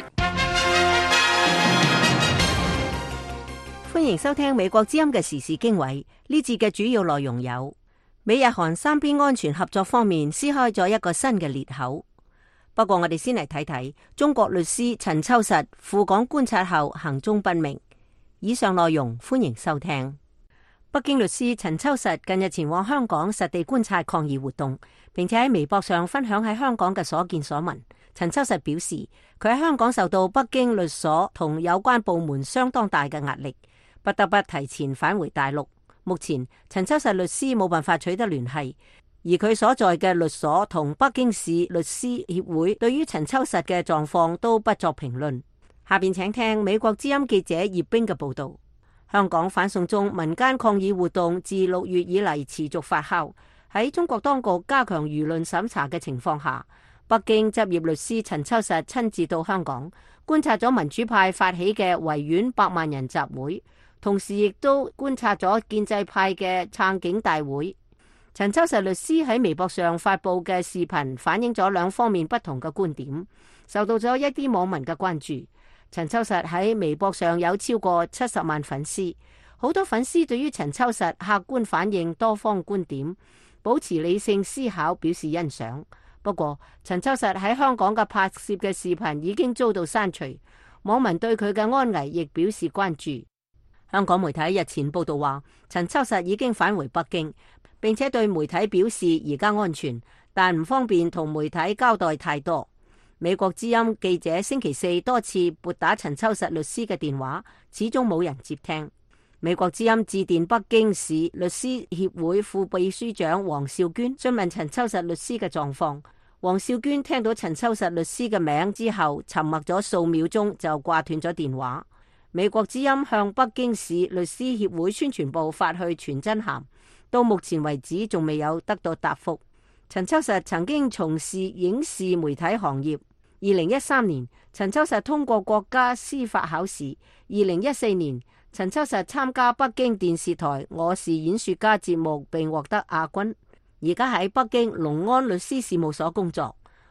歡迎收聽美國之音嘅時事經緯。呢節嘅主要內容有：美日韓三邊安全合作方面撕開咗一個新嘅裂口。不過我哋先嚟睇睇中國律師陳秋實赴港觀察後行蹤不明。以上內容歡迎收聽。北京律師陳秋實近日前往香港實地觀察抗議活動，並且喺微博上分享喺香港嘅所見所聞。陳秋實表示，佢喺香港受到北京律所同有關部門相當大嘅壓力，不得不提前返回大陸。目前陳秋實律師冇辦法取得聯繫，而佢所在嘅律所同北京市律師協會對於陳秋實嘅狀況都不作評論。下邊請聽美國之音記者葉冰嘅報道。香港反送中民間抗議活動自6月以嚟持續發酵，喺中國當局加強輿論審查嘅情況下，北京執業律師陳秋實親自到香港觀察咗民主派發起嘅維園100萬人集會，同時亦都觀察咗建制派嘅撐警大會。陳秋實律師喺微博上發布嘅視頻反映咗兩方面不同嘅觀點，受到咗一啲網民嘅關注。陳秋實喺微博上有超過70萬粉絲，好多粉絲對於陳秋實客觀反映多方觀點，保持理性思考表示欣賞。不過，陳秋實喺香港嘅拍攝嘅視頻已經遭到刪除，網民對佢嘅安危亦表示關注。香港媒體日前報道話，陳秋實已經返回北京，並且對媒體表示而家安全，但唔方便同媒體交代太多。美國之音記者星期四多次撥打陳秋實律師嘅電話，始終冇人接聽。美國之音致電北京市律師協會副秘書長黃少娟，詢問陳秋實律師嘅狀況。黃少娟聽到陳秋實律師嘅名之後，沉默咗數秒鐘就掛斷咗電話。美國之音向北京市律師協會宣傳部發去傳真函，到目前為止仲未有得到答覆。陳秋實曾經從事影視媒體行業。2013年，陳秋實通過國家司法考試。2014年，陳秋實參加北京電視台《我是演說家》節目，並獲得亞軍。而家喺北京隆安律師事務所工作。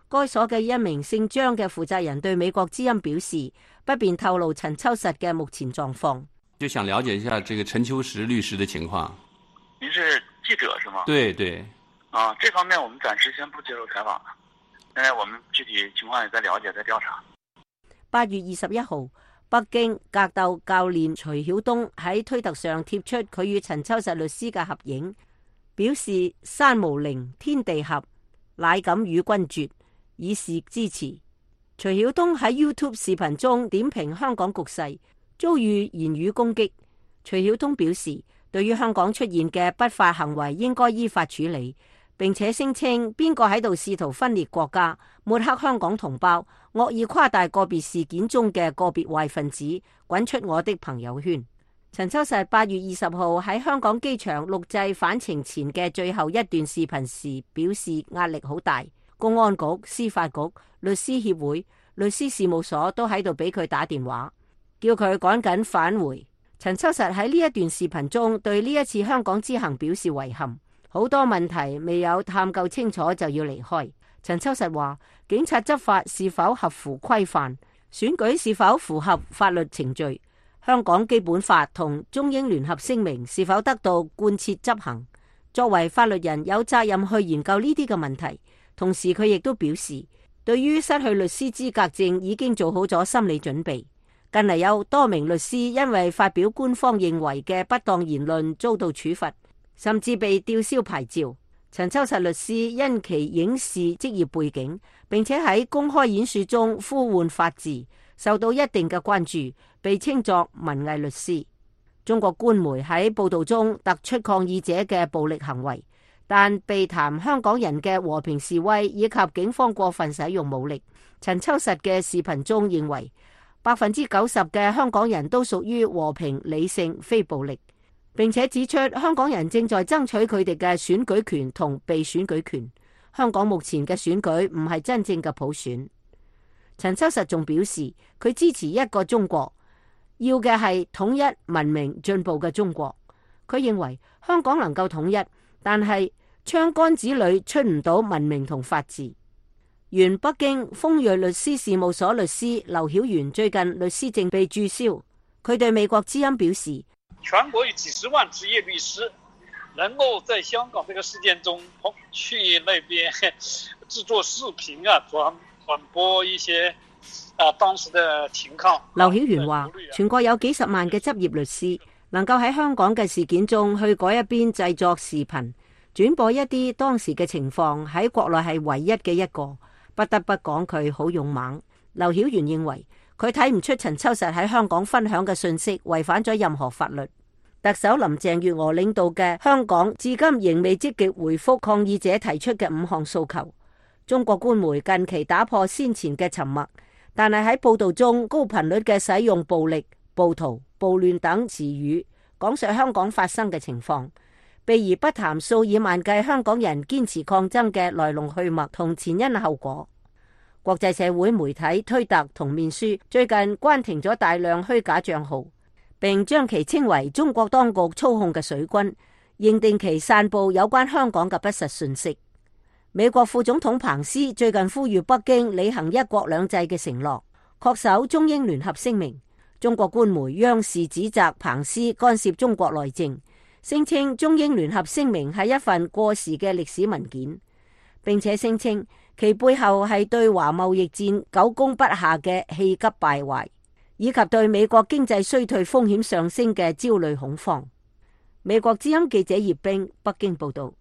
該所嘅一名姓張嘅負責人對美國之音表示，不便透露陳秋實嘅目前狀況。 就想了解一下這個陳秋實律師的情況。 您是記者是嗎？ 對對。 啊，這方面我們暫時先不接受採訪。現在我們具體情況也在了解，在調查。 8月21號，北京格鬥教練徐曉東喺推特上貼出佢與陳秋實律師嘅合影，表示山無陵，天地合，乃敢與君絕，以示支持。徐曉東喺 YouTube 視頻中點評香港局勢，遭遇言語攻擊。徐曉東表示，對於香港出現嘅不法行為應該依法處理，並且聲稱邊個喺度試圖分裂國家、抹黑香港同胞、惡意誇大個別事件中嘅個別壞分子，滾出我的朋友圈。陳秋實8月20號喺香港機場錄製返程前嘅最後一段視頻時，表示壓力好大，公安局、司法局、律師協會、律師事務所都喺度俾佢打電話，叫佢趕緊返回。陳秋實喺呢一段視頻中對呢一次香港之行表示遺憾，好多問題未有探究清楚就要離開。陳秋實話，警察執法是否合乎規範，選舉是否符合法律程序，香港基本法同中英聯合聲明是否得到貫徹執行，作為法律人有責任去研究呢啲嘅問題。同時佢亦都表示，對於失去律師資格證已經做好咗心理準備。近嚟有多名律師因為發表官方認為嘅不當言論遭到處罰，甚至被吊銷牌照。陳秋實律師因其影視職業背景，並且喺公開演說中呼喚法治，受到一定嘅關注，被稱作文藝律師。中國官媒喺報道中突出抗議者嘅暴力行為，但被談香港人嘅和平示威以及警方過分使用武力。陳秋實嘅視頻中認為90%嘅香港人都屬於和平、理性、非暴力，並且指出香港人正在爭取佢哋嘅選舉權同被選舉權。香港目前嘅選舉唔係真正嘅普選。陳秋實仲表示，佢支持一個中國，要嘅係統一、文明、進步嘅中國。佢認為香港能夠統一，但係槍桿子裏出唔到文明同法治。原北京豐銳律師事務所律師劉曉元最近律師證被註銷，佢對美國之音表示， 全國有幾十萬職業律師能夠在香港這個事件中去那邊製作視頻轉播一些當時的情況。 劉曉元話，全國有幾十萬嘅執業律師能夠喺香港嘅事件中去嗰一邊製作視頻轉播一啲當時嘅情況，喺國內係唯一嘅一個。不得不講佢好勇猛。劉曉元認為佢睇唔出陳秋實喺香港分享嘅信息違反咗任何法律。特首林鄭月娥領導嘅香港至今仍未積極回覆抗議者提出嘅5項訴求。中國官媒近期打破先前嘅沉默，但係喺報道中高頻率嘅使用暴力、暴徒、暴亂等詞語，講述香港發生嘅情況，避而不談數以萬計香港人堅持抗爭嘅來龍去脈同前因後果。國際社會媒體推特同面書最近關停咗大量虛假賬號，並將其稱為中國當局操控嘅水軍，認定其散布有關香港嘅不實信息。美國副總統彭斯最近呼籲北京履行一國兩制嘅承諾，恪守中英聯合聲明。中國官媒央視指責彭斯干涉中國內政，聲稱中英聯合聲明係一份過時嘅歷史文件，並且聲稱其背後係對華貿易戰久攻不下嘅氣急敗壞，以及對美國經濟衰退風險上升嘅焦慮恐慌。美國之音記者葉冰北京報道。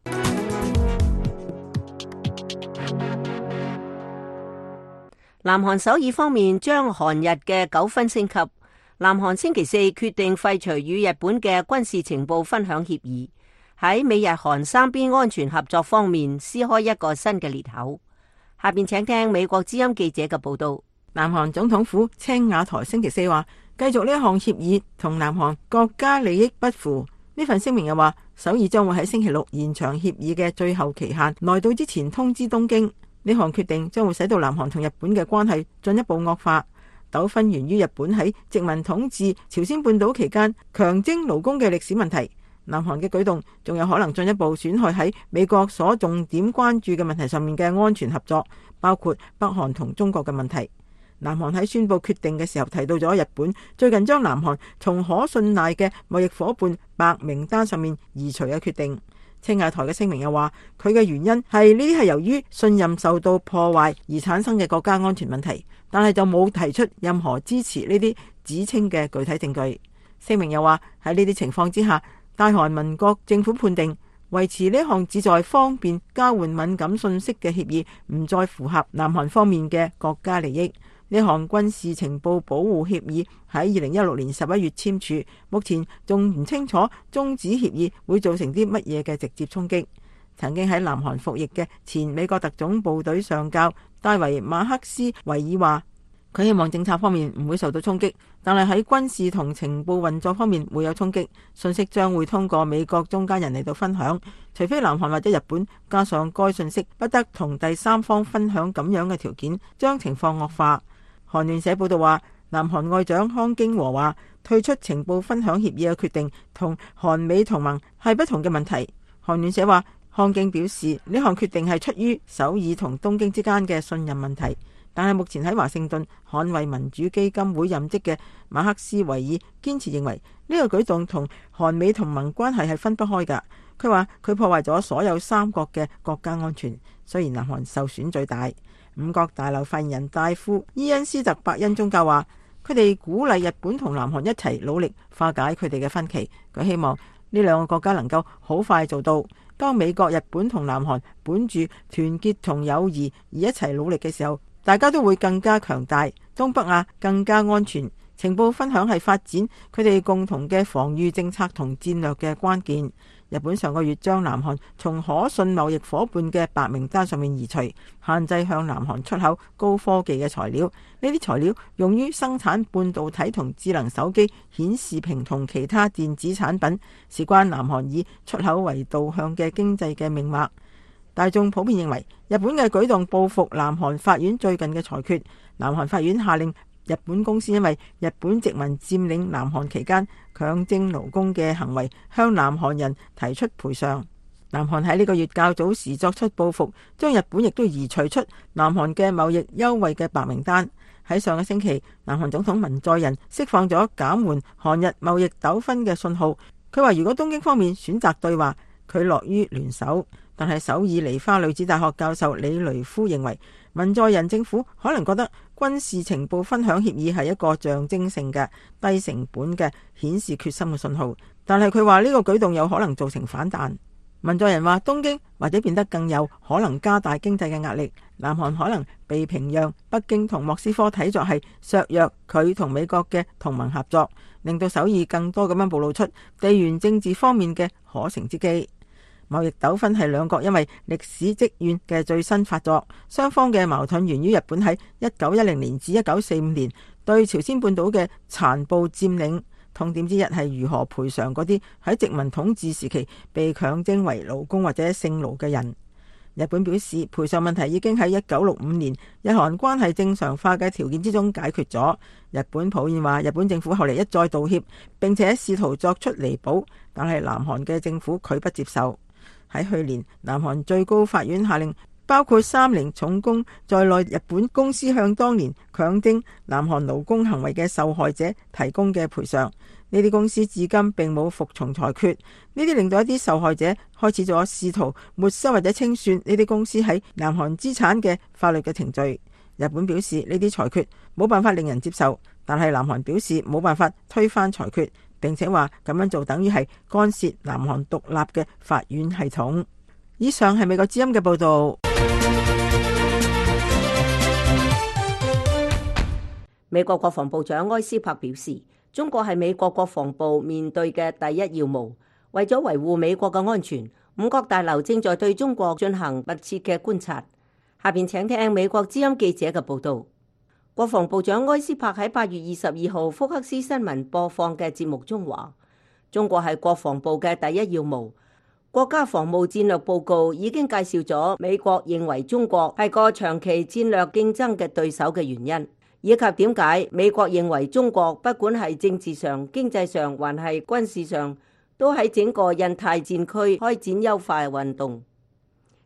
南韓首爾方面將韓日嘅糾紛升級，南韓星期四決定廢除與日本嘅軍事情報分享協議，喺美日韓三邊安全合作方面撕開一個新嘅裂口。下邊請聽美國之音記者嘅報道。 南韓總統府青瓦台星期四話，繼續呢一項協議同南韓國家利益不符。呢份聲明又話，首爾將會喺星期六延長協議嘅最後期限，來到之前通知東京。呢項決定將會使到南韓同日本嘅關係進一步惡化。糾紛源於日本喺殖民統治朝鮮半島期間強徵勞工嘅歷史問題。南韓嘅舉動仲有可能進一步損害喺美國所重點關注嘅問題上面嘅安全合作， 包括北韓同中國嘅問題。南韓喺宣布決定嘅時候提到咗日本最近將南韓從可信賴嘅貿易夥伴白名單上面移除嘅決定。青瓦台嘅聲明又話，佢嘅原因係呢啲係由於信任受到破壞而產生嘅國家安全問題，但係就冇提出任何支持呢啲指稱嘅具體證據。聲明又話，喺呢啲情況之下，大韓民國政府判定維持呢項旨在方便交換敏感信息嘅協議唔再符合南韓方面嘅國家利益。呢項軍事情報保護協議喺2016年11月簽署，目前仲唔清楚終止協議會造成啲乜嘢嘅直接衝擊。曾經喺南韓服役嘅前美國特種部隊上校戴維馬克斯維爾話，佢希望政策方面唔會受到衝擊，但係喺軍事同情報運作方面會有衝擊，信息將會通過美國中間人嚟到分享，除非南韓或者日本加上該信息不得同第三方分享咁樣嘅條件，將情況惡化。韓聯社報道話，南韓外長康京和話，退出情報分享協議嘅決定同韓美同盟係不同嘅問題。韓聯社話，康京表示呢項決定係出於首爾同東京之間嘅信任問題，但係目前喺華盛頓捍衛民主基金會任職嘅馬克斯維爾堅持認為呢個舉動同韓美同盟關係係分不開㗎。佢話佢破壞咗所有三國嘅國家安全，雖然南韓受損最大。五角大樓發言人戴夫伊恩斯特伯恩宗教話，佢哋鼓勵日本同南韓一齊努力化解佢哋嘅分歧。佢希望呢兩個國家能夠好快做到，當美國、日本同南韓本住團結同友誼而一齊努力嘅時候，大家都會更加強大，東北亞更加安全。情報分享係發展佢哋共同嘅防禦政策同戰略嘅關鍵。日本上個月將南韓從可信貿易夥伴嘅白名單上面移除，限制向南韓出口高科技嘅材料。呢啲材料用於生產半導體同智能手機、顯示屏同其他電子產品，事關南韓以出口為導向嘅經濟嘅命脈。大眾普遍認為日本嘅舉動報復南韓法院最近嘅裁決。南韓法院下令日本公司因為日本殖民佔領南韓期間強徵勞工嘅行為，向南韓人提出賠償。南韓喺呢個月較早時作出報復，將日本亦都移除出南韓嘅貿易優惠嘅白名單。喺上個星期，南韓總統文在寅釋放咗減緩韓日貿易糾紛嘅信號。佢話如果東京方面選擇對話，佢樂於聯手。但係首爾梨花女子大學教授李雷夫認為，文在寅政府可能覺得軍事情報分享協議係一個象徵性嘅低成本嘅顯示決心嘅信號，但係佢話呢個舉動有可能造成反彈。文在寅話東京或者變得更有可能加大經濟嘅壓力，南韓可能被平壤、北京同莫斯科睇作係削弱佢同美國嘅同盟合作，令到首爾更多咁樣暴露出地緣政治方面嘅可乘之機。貿易糾紛係兩國因為歷史積怨嘅最新發作，雙方嘅矛盾源於日本喺1910年至1945年對朝鮮半島嘅殘暴佔領。痛點之一係如何賠償嗰啲喺殖民統治時期被強徵為勞工或者性奴嘅人。日本表示賠償問題已經喺1965年日韓關係正常化嘅條件之中解決咗。日本抱怨話日本政府後嚟一再道歉，並且試圖作出彌補，但係南韓嘅政府拒不接受。喺去年，南韓最高法院下令包括三菱重工在內日本公司向當年強徵南韓勞工行為嘅受害者提供嘅賠償。呢啲公司至今並冇服從裁決，呢啲令到一啲受害者開始咗試圖沒收或者清算呢啲公司喺南韓資產嘅法律嘅程序。日本表示呢啲裁決冇辦法令人接受，但係南韓表示冇辦法推翻裁決，並且話咁樣做等於係干涉南韓獨立嘅法院系統。以上係美國之音嘅報導。 美國國防部長埃斯珀表示，中國係美國國防部面對嘅第一要務。為咗維護美國嘅安全，五角大樓正在對中國進行密切嘅觀察。下邊請聽美國之音記者嘅報導。國防部長埃斯珀喺8月22號福克斯新聞播放嘅節目中話，中國係國防部嘅第一要務。國家防務戰略報告已經介紹咗美國認為中國係個長期戰略競爭嘅對手嘅原因，以及點解美國認為中國不管係政治上、經濟上還係軍事上，都喺整個印太戰區開展優化運動。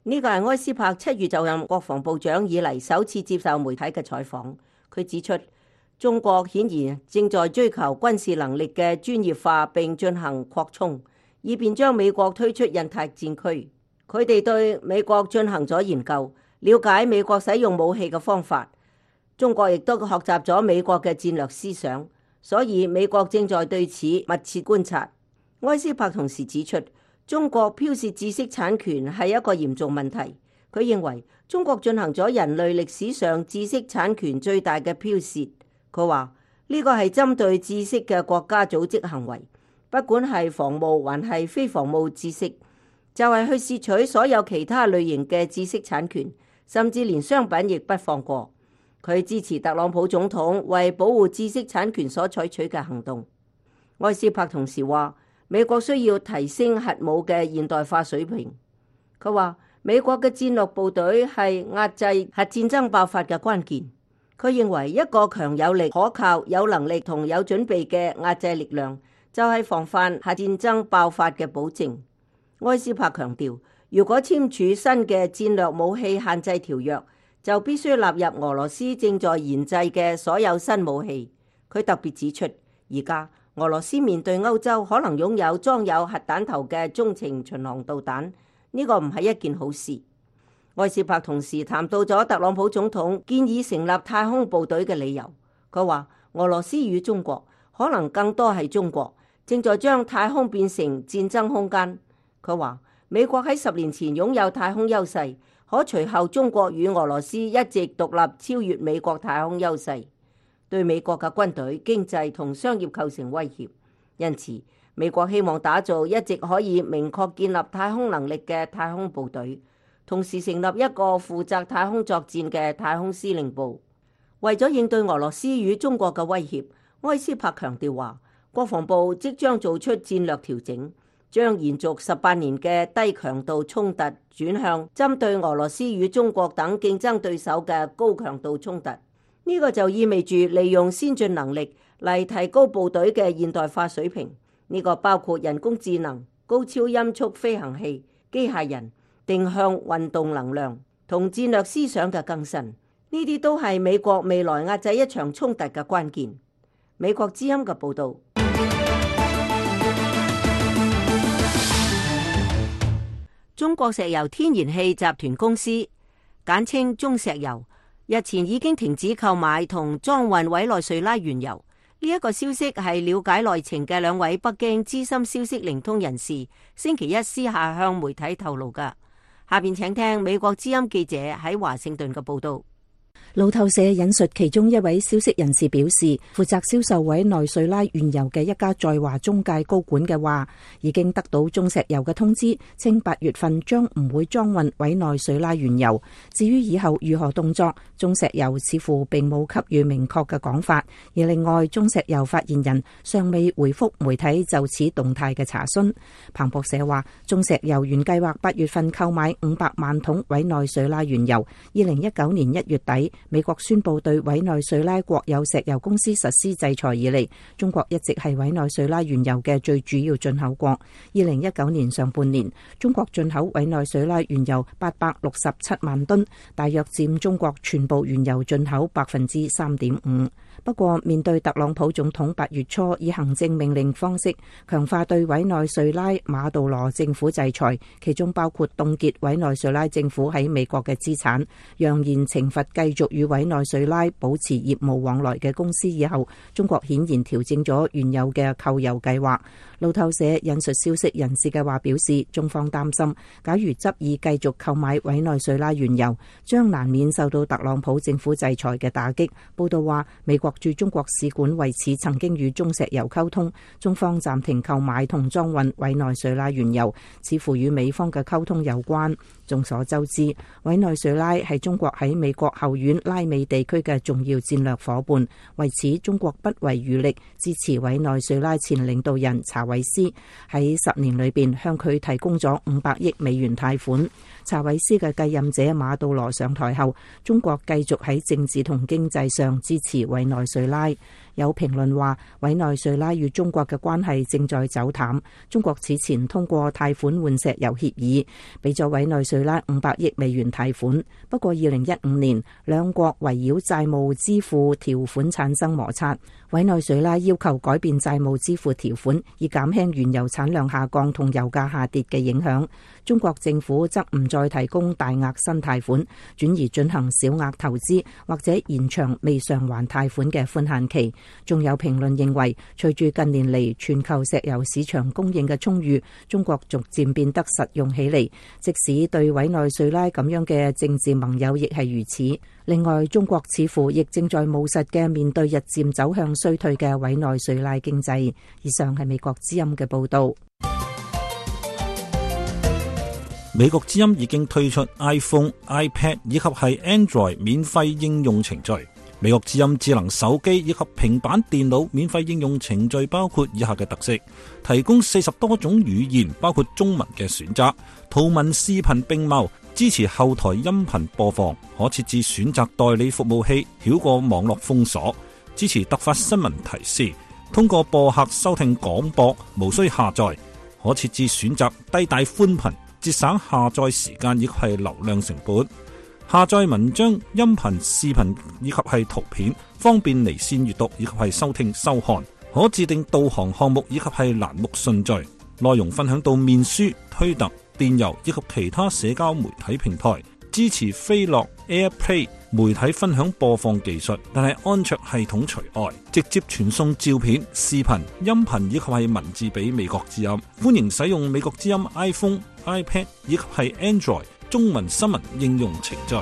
呢個係埃斯珀7月就任國防部長以嚟首次接受媒體嘅採訪。佢指出，中國顯然正在追求軍事能力嘅專業化並進行擴充，以便將美國推出印太戰區。佢哋對美國進行咗研究，了解美國使用武器嘅方法。中國亦都學習咗美國嘅戰略思想，所以美國正在對此密切觀察。埃斯珀同時指出，中國剽竊知識產權係一個嚴重問題。佢認為中國進行咗人類歷史上知識產權最大嘅剽竊。佢話呢個係針對知識嘅國家組織行為，不管係防務還係非防務知識，就係去竊取所有其他類型嘅知識產權，甚至連商品亦不放過。佢支持特朗普總統為保護知識產權所採取嘅行動。埃斯珀同時話，美國需要提升核武嘅現代化水平。佢話美國嘅戰略部隊係壓制核戰爭爆發嘅關鍵。佢認為一個強有力、可靠、有能力同有準備嘅壓制力量，就係防範核戰爭爆發嘅保證。埃斯珀強調，如果簽署新嘅戰略武器限制條約，就必須納入俄羅斯正在研製嘅所有新武器。佢特別指出，而家俄羅斯面對歐洲可能擁有裝有核彈頭嘅中程巡航導彈，呢個唔係一件好事。埃斯珀同時談到咗特朗普總統建議成立太空部隊嘅理由。佢話俄羅斯與中國，可能更多係中國，正在將太空變成戰爭空間。佢話美國喺10年前擁有太空優勢，可隨後中國與俄羅斯一直獨立超越美國太空優勢，對美國嘅軍隊、經濟同商業構成威脅。因此，美國希望打造一直可以明確建立太空能力嘅太空部隊，同時成立一個負責太空作戰嘅太空司令部。為咗應對俄羅斯與中國嘅威脅，埃斯珀強調話，國防部即將做出戰略調整，將延續18年嘅低強度衝突轉向針對俄羅斯與中國等競爭對手嘅高強度衝突。呢個就意味住利用先進能力嚟提高部隊嘅現代化水平。呢個包括人工智能、高超音速飛行器、機械人、定向運動能量同戰略思想嘅更新。呢啲都係美國未來壓制一場衝突嘅關鍵。美國之音嘅報導。中國石油天然氣集團公司簡稱中石油，日前已經停止購買同裝運委內瑞拉原油。呢一個消息係了解內情嘅兩位北京資深消息靈通人士星期一私下向媒體透露㗎。下邊請聽美國之音記者喺華盛頓嘅報導。 路透社引述其中一位消息人士表示，負責銷售委內瑞拉原油嘅一家在華中介高管嘅話，已經得到中石油嘅通知，稱8月份將唔會裝運委內瑞拉原油。至於以後如何動作，中石油似乎並冇給予明確嘅講法。而另外，中石油發言人尚未回覆媒體就此動態嘅查詢。彭博社話，中石油原計劃8月份購買500萬桶委內瑞拉原油。2019年1月底，美國宣布對委內瑞拉國有石油公司實施制裁以嚟，中國一直係委內瑞拉原油嘅最主要進口國。2019年上半年，中國進口委內瑞拉原油867萬噸，大約佔中國全部原油進口3.5%。不過，面對特朗普總統8月初以行政命令方式強化對委內瑞拉馬杜羅政府制裁，其中包括凍結委內瑞拉政府喺美國嘅資產，揚言懲罰繼續與委內瑞拉保持業務往來嘅公司以後，中國顯然調整咗原有嘅購油計劃。路透社引述消息人士嘅話表示，中方擔心，假如執意繼續購買委內瑞拉原油，將難免受到特朗普政府制裁嘅打擊。報道話，美國駐中國使館為此曾經與中石油溝通，中方暫停購買同裝運委內瑞拉原油，似乎與美方嘅溝通有關。眾所周知，委內瑞拉係中國喺美國後院拉美地區嘅重要戰略夥伴，為此中國不遺餘力支持委內瑞拉前領導人查韋斯，喺10年裏邊向佢提供咗500億美元貸款。查韋斯嘅繼任者馬杜羅上台後，中國繼續喺政治同經濟上支持委內瑞拉。 有評論話，委內瑞拉與中國嘅關係正在走淡。中國此前通過貸款換石油協議，俾咗委內瑞拉500億美元貸款。不過2015年，兩國圍繞債務支付條款產生摩擦，委內瑞拉要求改變債務支付條款，以減輕原油產量下降同油價下跌嘅影響。中國政府則唔再提供大額新貸款，轉而進行小額投資或者延長未償還貸款嘅寬限期。仲有評論認為，隨住近年嚟全球石油市場供應嘅充裕，中國逐漸變得實用起嚟，即使對委內瑞拉咁樣嘅政治盟友亦係如此。另外，中國似乎亦正在務實嘅面對日漸走向衰退嘅委內瑞拉經濟。以上係美國之音嘅報道。 美國之音已經推出 iPhone、iPad 以及係 Android 免費應用程序。美國之音智能手機以及平板電腦免費應用程序包括以下嘅特色：提供40多種語言，包括中文嘅選擇，圖文視頻並茂，支持後台音頻播放，可設置選擇代理服務器，繞過網絡封鎖，支持突發新聞提示，通過播客收聽廣播，無需下載，可設置選擇低帶寬頻，節省下載時間以及係流量成本。下載文章、音頻、視頻以及係圖片，方便離線閱讀以及係收聽收看。可自定導航項目以及係欄目順序。內容分享到面書、推特、電郵以及其他社交媒體平台。支持飛樂 AirPlay 媒體分享播放技術，但係安卓系統除外。直接傳送照片、視頻、音頻以及係文字俾美國之音。歡迎使用美國之音 iPhone、iPad 以及係 Android中文新聞應用程序。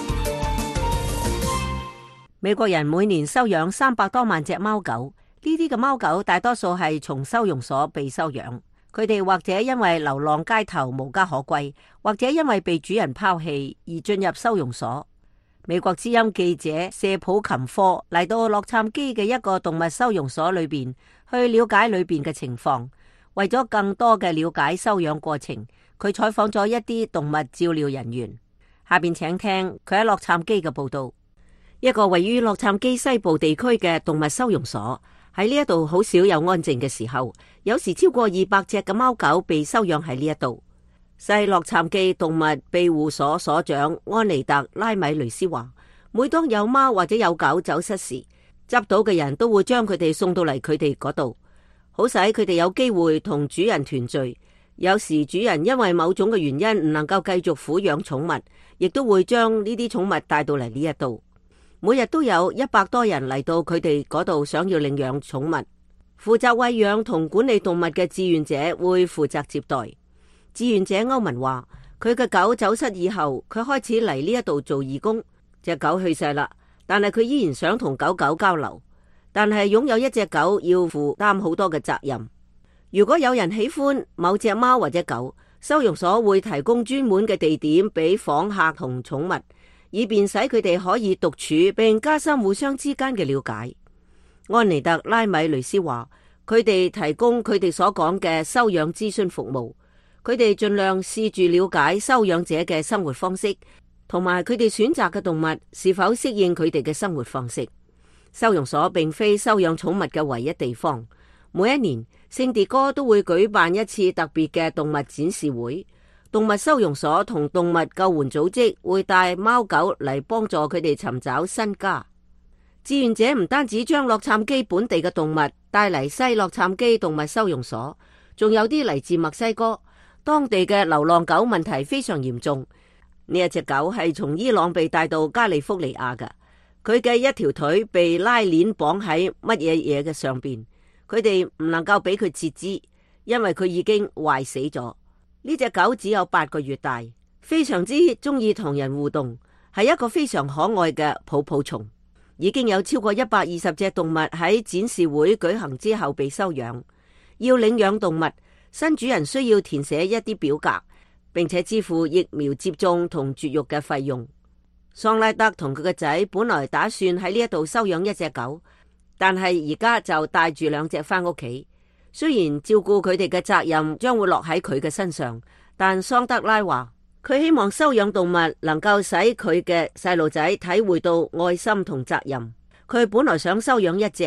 美國人每年收養300多萬隻貓狗，呢啲嘅貓狗大多數係從收容所被收養，佢哋或者因為流浪街頭無家可歸，或者因為被主人拋棄而進入收容所。美國之音記者謝普琴科嚟到洛杉磯嘅一個動物收容所裏邊，去了解裏邊嘅情況。為咗更多嘅了解收養過程，佢採訪咗一啲動物照料人員。下邊請聽佢喺洛杉磯嘅報道。一個位於洛杉磯西部地區嘅動物收容所，喺呢一度好少有安靜嘅時候，有時超過200隻嘅貓狗被收養喺呢一度。西洛杉磯動物庇護所所長安妮特拉米雷斯話，每當有貓或者有狗走失時，執到嘅人都會將佢哋送到嚟佢哋嗰度，好使佢哋有機會同主人團聚。有時主人因為某種嘅原因唔能夠繼續撫養寵物，亦都會將呢啲寵物帶到嚟呢一度。每日都有100多人嚟到佢哋嗰度，想要領養寵物。負責餵養同管理動物嘅志願者會負責接待。志願者歐文話，佢嘅狗走失以後，佢開始嚟呢一度做義工。隻狗去世啦，但係佢依然想同狗狗交流。但係擁有一隻狗要負擔好多嘅責任。如果有人喜歡某隻貓或者狗，收容所會提供專門嘅地點俾訪客同寵物，以便使佢哋可以獨處並加深互相之間嘅了解。安妮特拉米雷斯話，佢哋提供佢哋所講嘅收養諮詢服務。佢哋盡量試住了解收養者嘅生活方式，同埋佢哋選擇嘅動物是否適應佢哋嘅生活方式。收容所並非收養寵物嘅唯一地方。每一年，聖地哥都會舉辦一次特別嘅動物展示會。動物收容所同動物救援組織會帶貓狗嚟幫助佢哋尋找新家。志願者唔單止將洛杉磯本地嘅動物帶嚟西洛杉磯動物收容所，仲有啲嚟自墨西哥。當地嘅流浪狗問題非常嚴重。呢一隻狗係從伊朗被帶到加利福尼亞嘅，佢嘅一條腿被拉鏈綁喺乜嘢嘢嘅上邊，佢哋唔能夠俾佢截肢，因為佢已經壞死咗。呢隻狗只有8個月大，非常之中意同人互動，係一個非常可愛嘅泡泡蟲。已經有超過120隻動物喺展示會舉行之後被收養。要領養動物，新主人需要填寫一啲表格，並且支付疫苗接種同絕育嘅費用。桑拉德同佢個仔本來打算喺呢一度收養一隻狗，但係而家就帶住2隻返屋企。雖然照顧佢哋嘅責任將會落喺佢嘅身上，但桑德拉話佢希望收養動物能夠使佢嘅細路仔體會到愛心同責任。佢本來想收養1隻，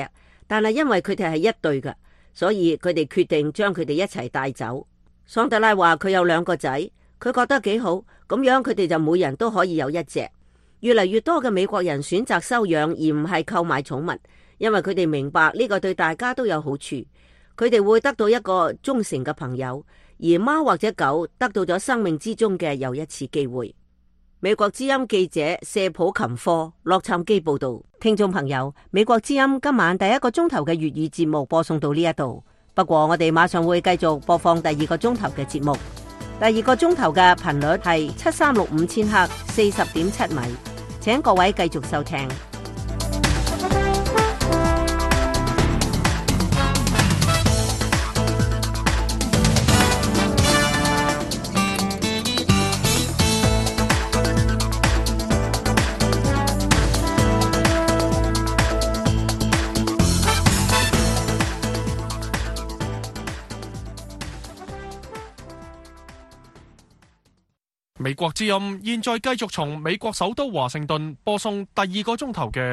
但係因為佢哋係一對嘅，所以佢哋決定將佢哋一齊帶走。桑德拉話佢有2個仔，佢覺得幾好，咁樣佢哋就每人都可以有1隻。越嚟越多嘅美國人選擇收養而唔係購買寵物，因為佢哋明白呢個對大家都有好處。佢哋會得到一個忠誠嘅朋友，而貓或者狗得到咗生命之中嘅又一次機會。美國之音記者謝普琴科洛杉磯報道。聽眾朋友，美國之音今晚第1個鐘頭嘅粵語節目播送到呢一度，不過我哋馬上會繼續播放第2個鐘頭嘅節目。第2個鐘頭嘅頻率係7365千赫40.7米，請各位繼續收聽。 美國之音現在繼續從美國首都華盛頓播送第2個鐘頭嘅